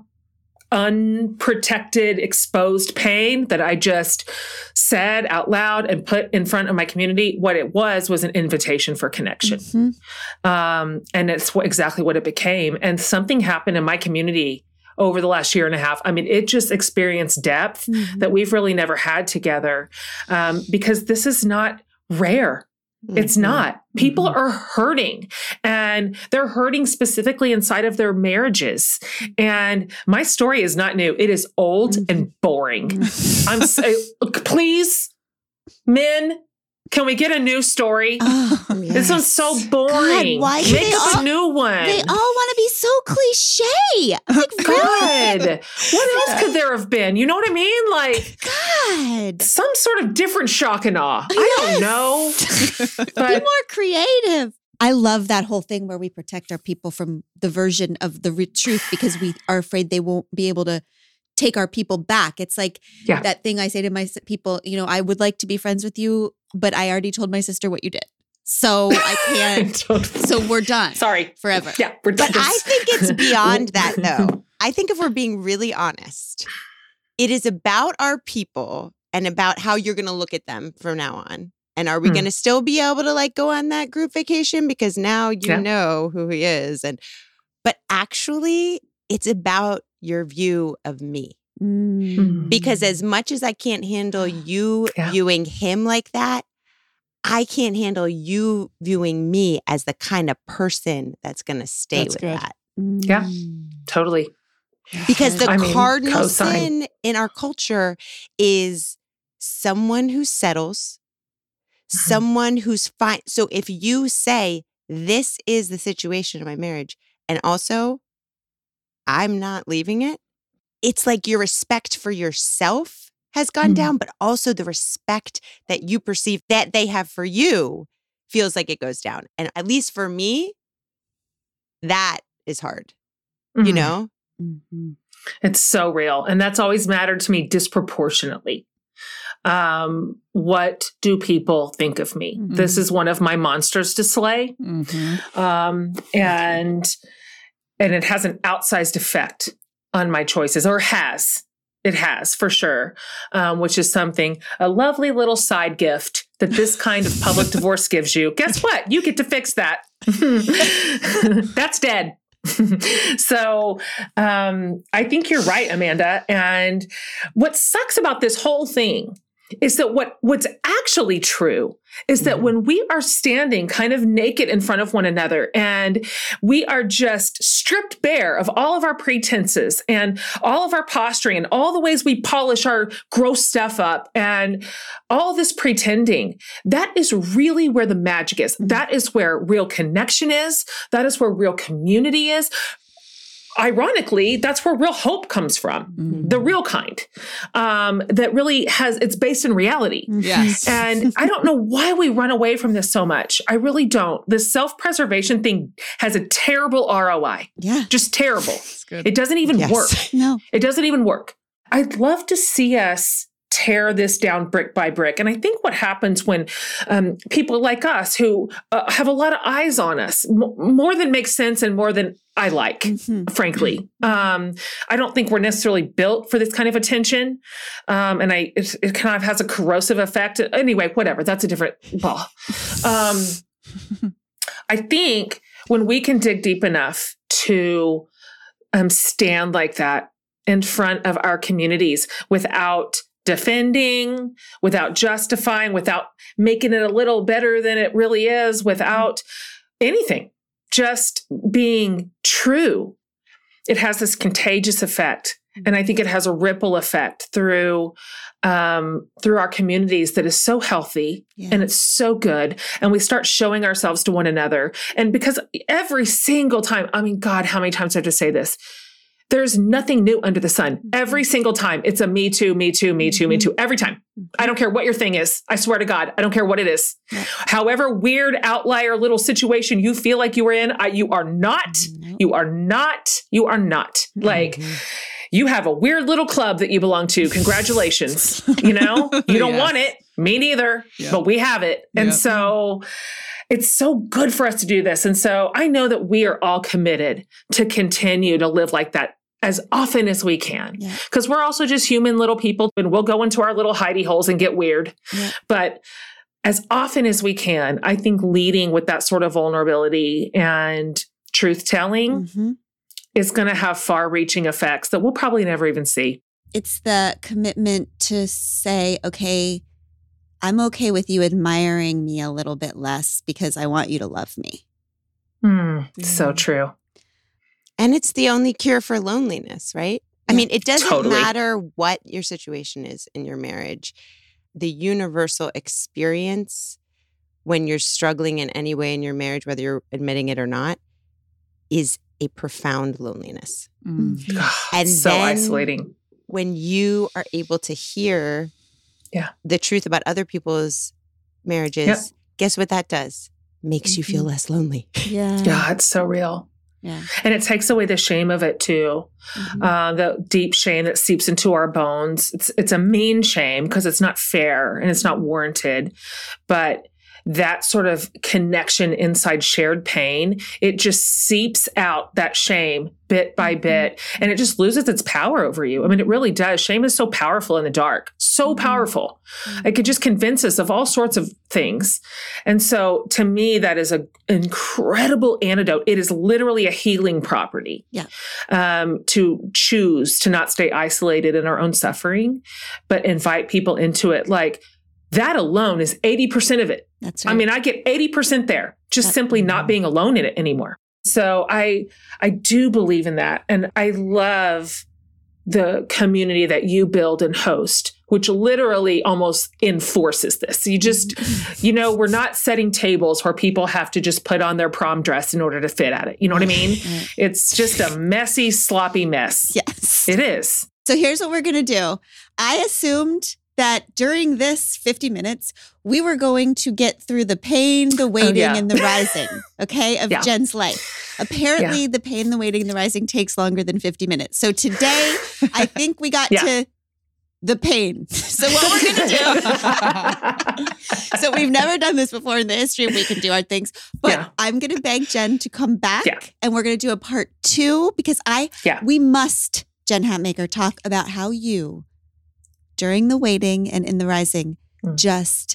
unprotected, exposed pain that I just said out loud and put in front of my community. What it was was an invitation for connection. Mm-hmm. Um, and it's what, exactly what it became. And something happened in my community over the last year and a half. I mean, it just experienced depth mm-hmm. that we've really never had together, um, because this is not rare. Mm-hmm. It's not. People mm-hmm. are hurting, and they're hurting specifically inside of their marriages. And my story is not new. It is old mm-hmm. and boring. Mm-hmm. I'm so, please, men, can we get a new story? Oh, yes. This one's so boring. God, why do Make they up all, a new one. They all want to be so cliche. Like, God, really? What else could there have been? You know what I mean? Like, God, some sort of different shock and awe. Yes. I don't know. But be more creative. I love that whole thing where we protect our people from the version of the re- truth because we are afraid they won't be able to take our people back. It's like yeah. that thing I say to my people, you know, I would like to be friends with you, but I already told my sister what you did. So I can't. Totally. So we're done. Sorry. Forever. Yeah, we're done. But I think it's beyond that, though. I think if we're being really honest, it is about our people and about how you're going to look at them from now on. And are we hmm. going to still be able to like go on that group vacation? Because now you yeah. know who he is. And but actually, it's about your view of me. Mm. Because as much as I can't handle you yeah. viewing him like that, I can't handle you viewing me as the kind of person that's going to stay that's with good. That. Yeah, totally. Because the I mean, cardinal co-sign. sin in our culture is someone who settles, mm-hmm. someone who's fine. So if you say, this is the situation of my marriage, and also, I'm not leaving it, it's like your respect for yourself has gone mm-hmm. down, but also the respect that you perceive that they have for you feels like it goes down. And at least for me, that is hard, mm-hmm. you know? Mm-hmm. It's so real. And that's always mattered to me disproportionately. Um, what do people think of me? Mm-hmm. This is one of my monsters to slay. Mm-hmm. Um, and, and it has an outsized effect on my choices, or has. It has, for sure, um, which is something, a lovely little side gift that this kind of public divorce gives you. Guess what? You get to fix that. That's dead. So um, I think you're right, Amanda. And what sucks about this whole thing is that what what's actually true is that mm-hmm. when we are standing kind of naked in front of one another and we are just stripped bare of all of our pretenses and all of our posturing and all the ways we polish our gross stuff up and all this pretending, that is really where the magic is. Mm-hmm. That is where real connection is. That is where real community is. Ironically, that's where real hope comes from, mm-hmm. the real kind, um, that really has, it's based in reality. Yes. And I don't know why we run away from this so much. I really don't. The self-preservation thing has a terrible R O I. Yeah. Just terrible. It doesn't even yes. work. No. It doesn't even work. I'd love to see us tear this down brick by brick. And I think what happens when um, people like us who uh, have a lot of eyes on us, m- more than makes sense and more than I like, mm-hmm. frankly. Um, I don't think we're necessarily built for this kind of attention. Um, and I, it, it kind of has a corrosive effect. Anyway, whatever. That's a different ball. Um, I think when we can dig deep enough to um, stand like that in front of our communities without defending, without justifying, without making it a little better than it really is, without anything, just being true, it has this contagious effect. And I think it has a ripple effect through um, through our communities that is so healthy yeah. and it's so good. And we start showing ourselves to one another. And because every single time, I mean, God, how many times do I have to say this? There's nothing new under the sun. Every single time it's a me too, me too, me too, me too. Every time. I don't care what your thing is. I swear to God, I don't care what it is. Right. However weird outlier little situation you feel like you were in, I, you are not, nope. you are not, you are not. Mm-hmm. Like you have a weird little club that you belong to. Congratulations. You know, you don't yes. want it. Me neither, yep. but we have it. And yep. so it's so good for us to do this. And so I know that we are all committed to continue to live like that as often as we can, because yeah. we're also just human little people and we'll go into our little hidey holes and get weird. Yeah. But as often as we can, I think leading with that sort of vulnerability and truth telling mm-hmm. is going to have far reaching effects that we'll probably never even see. It's the commitment to say, okay, I'm okay with you admiring me a little bit less because I want you to love me. Mm, mm. So true. And it's the only cure for loneliness, right? I mean, it doesn't totally. matter what your situation is in your marriage. The universal experience when you're struggling in any way in your marriage, whether you're admitting it or not, is a profound loneliness. Mm-hmm. God, and so then isolating. When you are able to hear yeah. the truth about other people's marriages, yep. guess what that does? Makes mm-hmm. you feel less lonely. Yeah. Yeah, it's so real. Yeah. And it takes away the shame of it too. Mm-hmm. Uh, the deep shame that seeps into our bones. It's it's a mean shame because it's not fair and it's not warranted. But that sort of connection inside shared pain, it just seeps out that shame bit by mm-hmm. bit, and it just loses its power over you. I mean, it really does. Shame is so powerful in the dark, so mm-hmm. powerful. Mm-hmm. It could just convince us of all sorts of things. And so to me, that is an incredible antidote. It is literally a healing property. Yeah. Um, to choose to not stay isolated in our own suffering, but invite people into it. Like, that alone is eighty percent of it. That's right. I mean, I get eighty percent there, just That's simply not being alone in it anymore. So I I do believe in that. And I love the community that you build and host, which literally almost enforces this. You just, you know, we're not setting tables where people have to just put on their prom dress in order to fit at it. You know what I mean? It's just a messy, sloppy mess. Yes. It is. So here's what we're going to do. I assumed that during this fifty minutes, we were going to get through the pain, the waiting, oh, yeah. and the rising, okay, of yeah. Jen's life. Apparently, yeah. the pain, the waiting, and the rising takes longer than fifty minutes. So today, I think we got yeah. to the pain. So what we're going to do, so we've never done this before in the history of We Can Do Hard Things, but yeah. I'm going to beg Jen to come back, yeah. and we're going to do a part two, because I, yeah. we must, Jen Hatmaker, talk about how you, during the waiting and in the rising, mm. just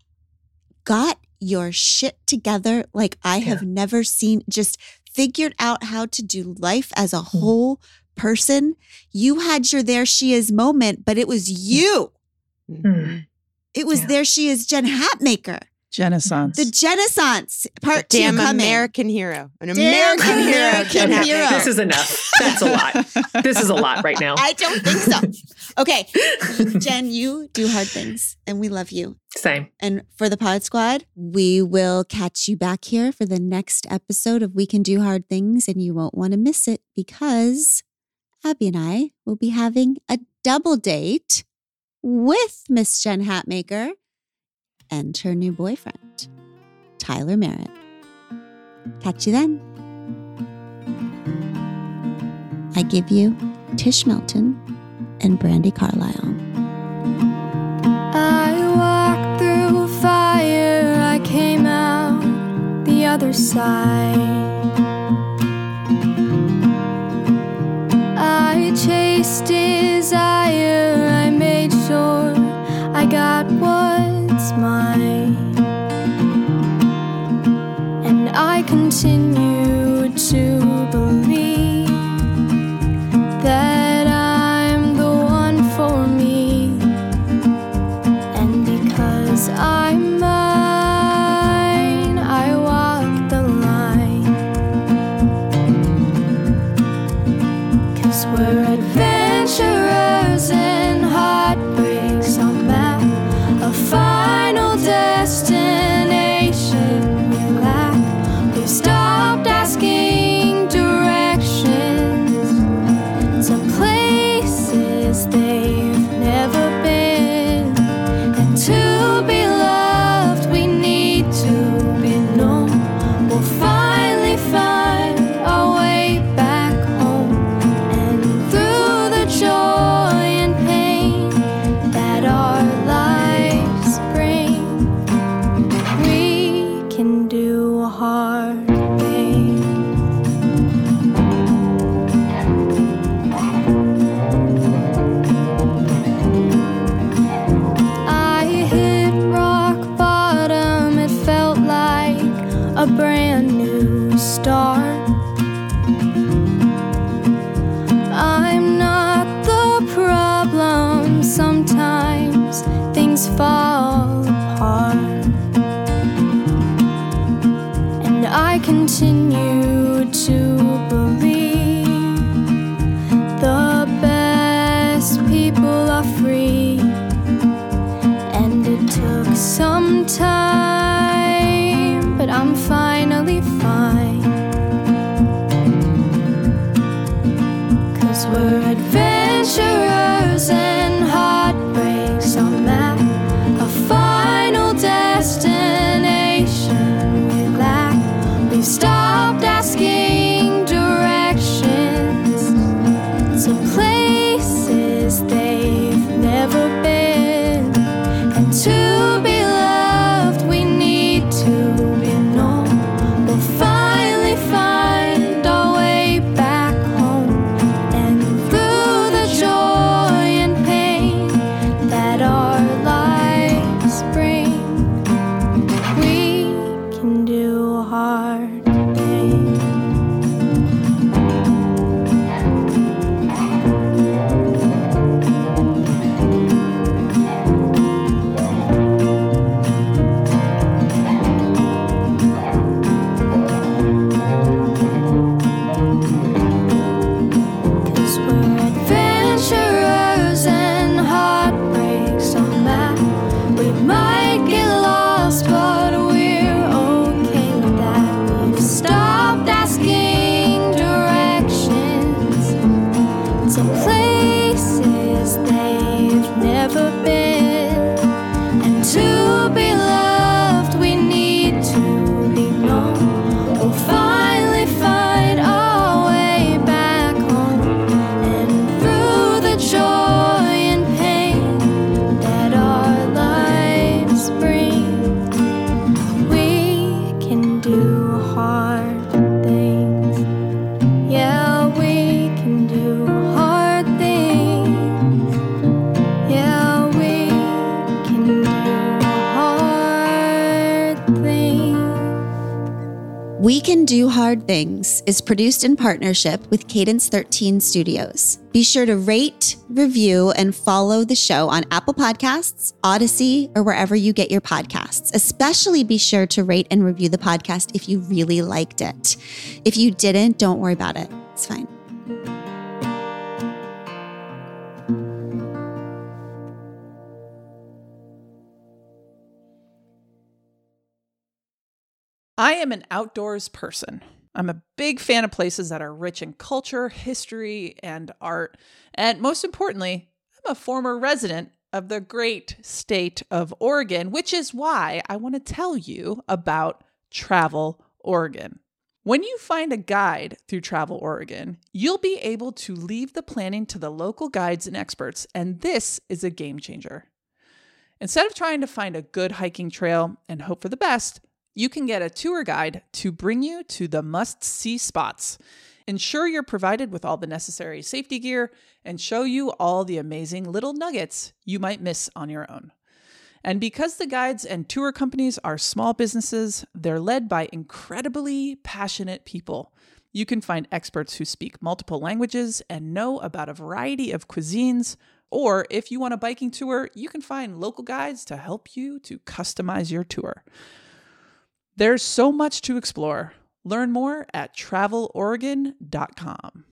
got your shit together like I yeah. have never seen, just figured out how to do life as a mm. whole person. You had your there she is moment, but it was you. Mm. It was yeah. there she is Jen Hatmaker. Genaissance. The Genaissance part two Damn coming. American hero. An Damn American, American hero. hero. This is enough. That's a lot. This is a lot right now. I don't think so. Okay. Jen, you do hard things and we love you. Same. And for the Pod Squad, we will catch you back here for the next episode of We Can Do Hard Things, and you won't want to miss it because Abby and I will be having a double date with Miss Jen Hatmaker and her new boyfriend, Tyler Merritt. Catch you then. I give you Tish Melton and Brandy Carlisle. I walked through fire, I came out the other side. I chased desire, I made sure I got what's mine. And I continue to believe that I'm the one for me. And because I'm mine, I walk the line. 'Cause we're adventurers and heartbreaks on map, a final destination we lack. We've stopped asking directions hard things. I hit rock bottom, it felt like a brand new start. I'm not the problem, sometimes things fall apart. And I continue to believe the best people are free. And it took some time, but I'm finally fine. 'Cause we're adventurers and heartbreaks on map, a final destination we lack. We've stopped asking directions to places they've never been. And to be loved, we need to be known. We'll finally find our way back home. And through the joy and pain that our lives bring, we can do hard things. Cause we're adventurers and heartbreaks on map. We might get lost, but we're okay with that. We've stopped asking directions to places they've never been. And to be loved, we need to be known. We'll finally find our way back home. And through the joy and pain that our lives bring, we can do hard things. Yeah, we can do hard things. Yeah, we can do hard things. We Can Do Hard Things is produced in partnership with Cadence thirteen Studios. Be sure to rate, review, and follow the show on Apple Podcasts, Odyssey, or wherever you get your podcasts. Especially be sure to rate and review the podcast if you really liked it. If you didn't, don't worry about it. It's fine. I am an outdoors person. I'm a big fan of places that are rich in culture, history, and art. And most importantly, I'm a former resident of the great state of Oregon, which is why I want to tell you about Travel Oregon. When you find a guide through Travel Oregon, you'll be able to leave the planning to the local guides and experts, and this is a game changer. Instead of trying to find a good hiking trail and hope for the best, you can get a tour guide to bring you to the must-see spots, ensure you're provided with all the necessary safety gear, and show you all the amazing little nuggets you might miss on your own. And because the guides and tour companies are small businesses, they're led by incredibly passionate people. You can find experts who speak multiple languages and know about a variety of cuisines. Or if you want a biking tour, you can find local guides to help you to customize your tour. There's so much to explore. Learn more at travel oregon dot com.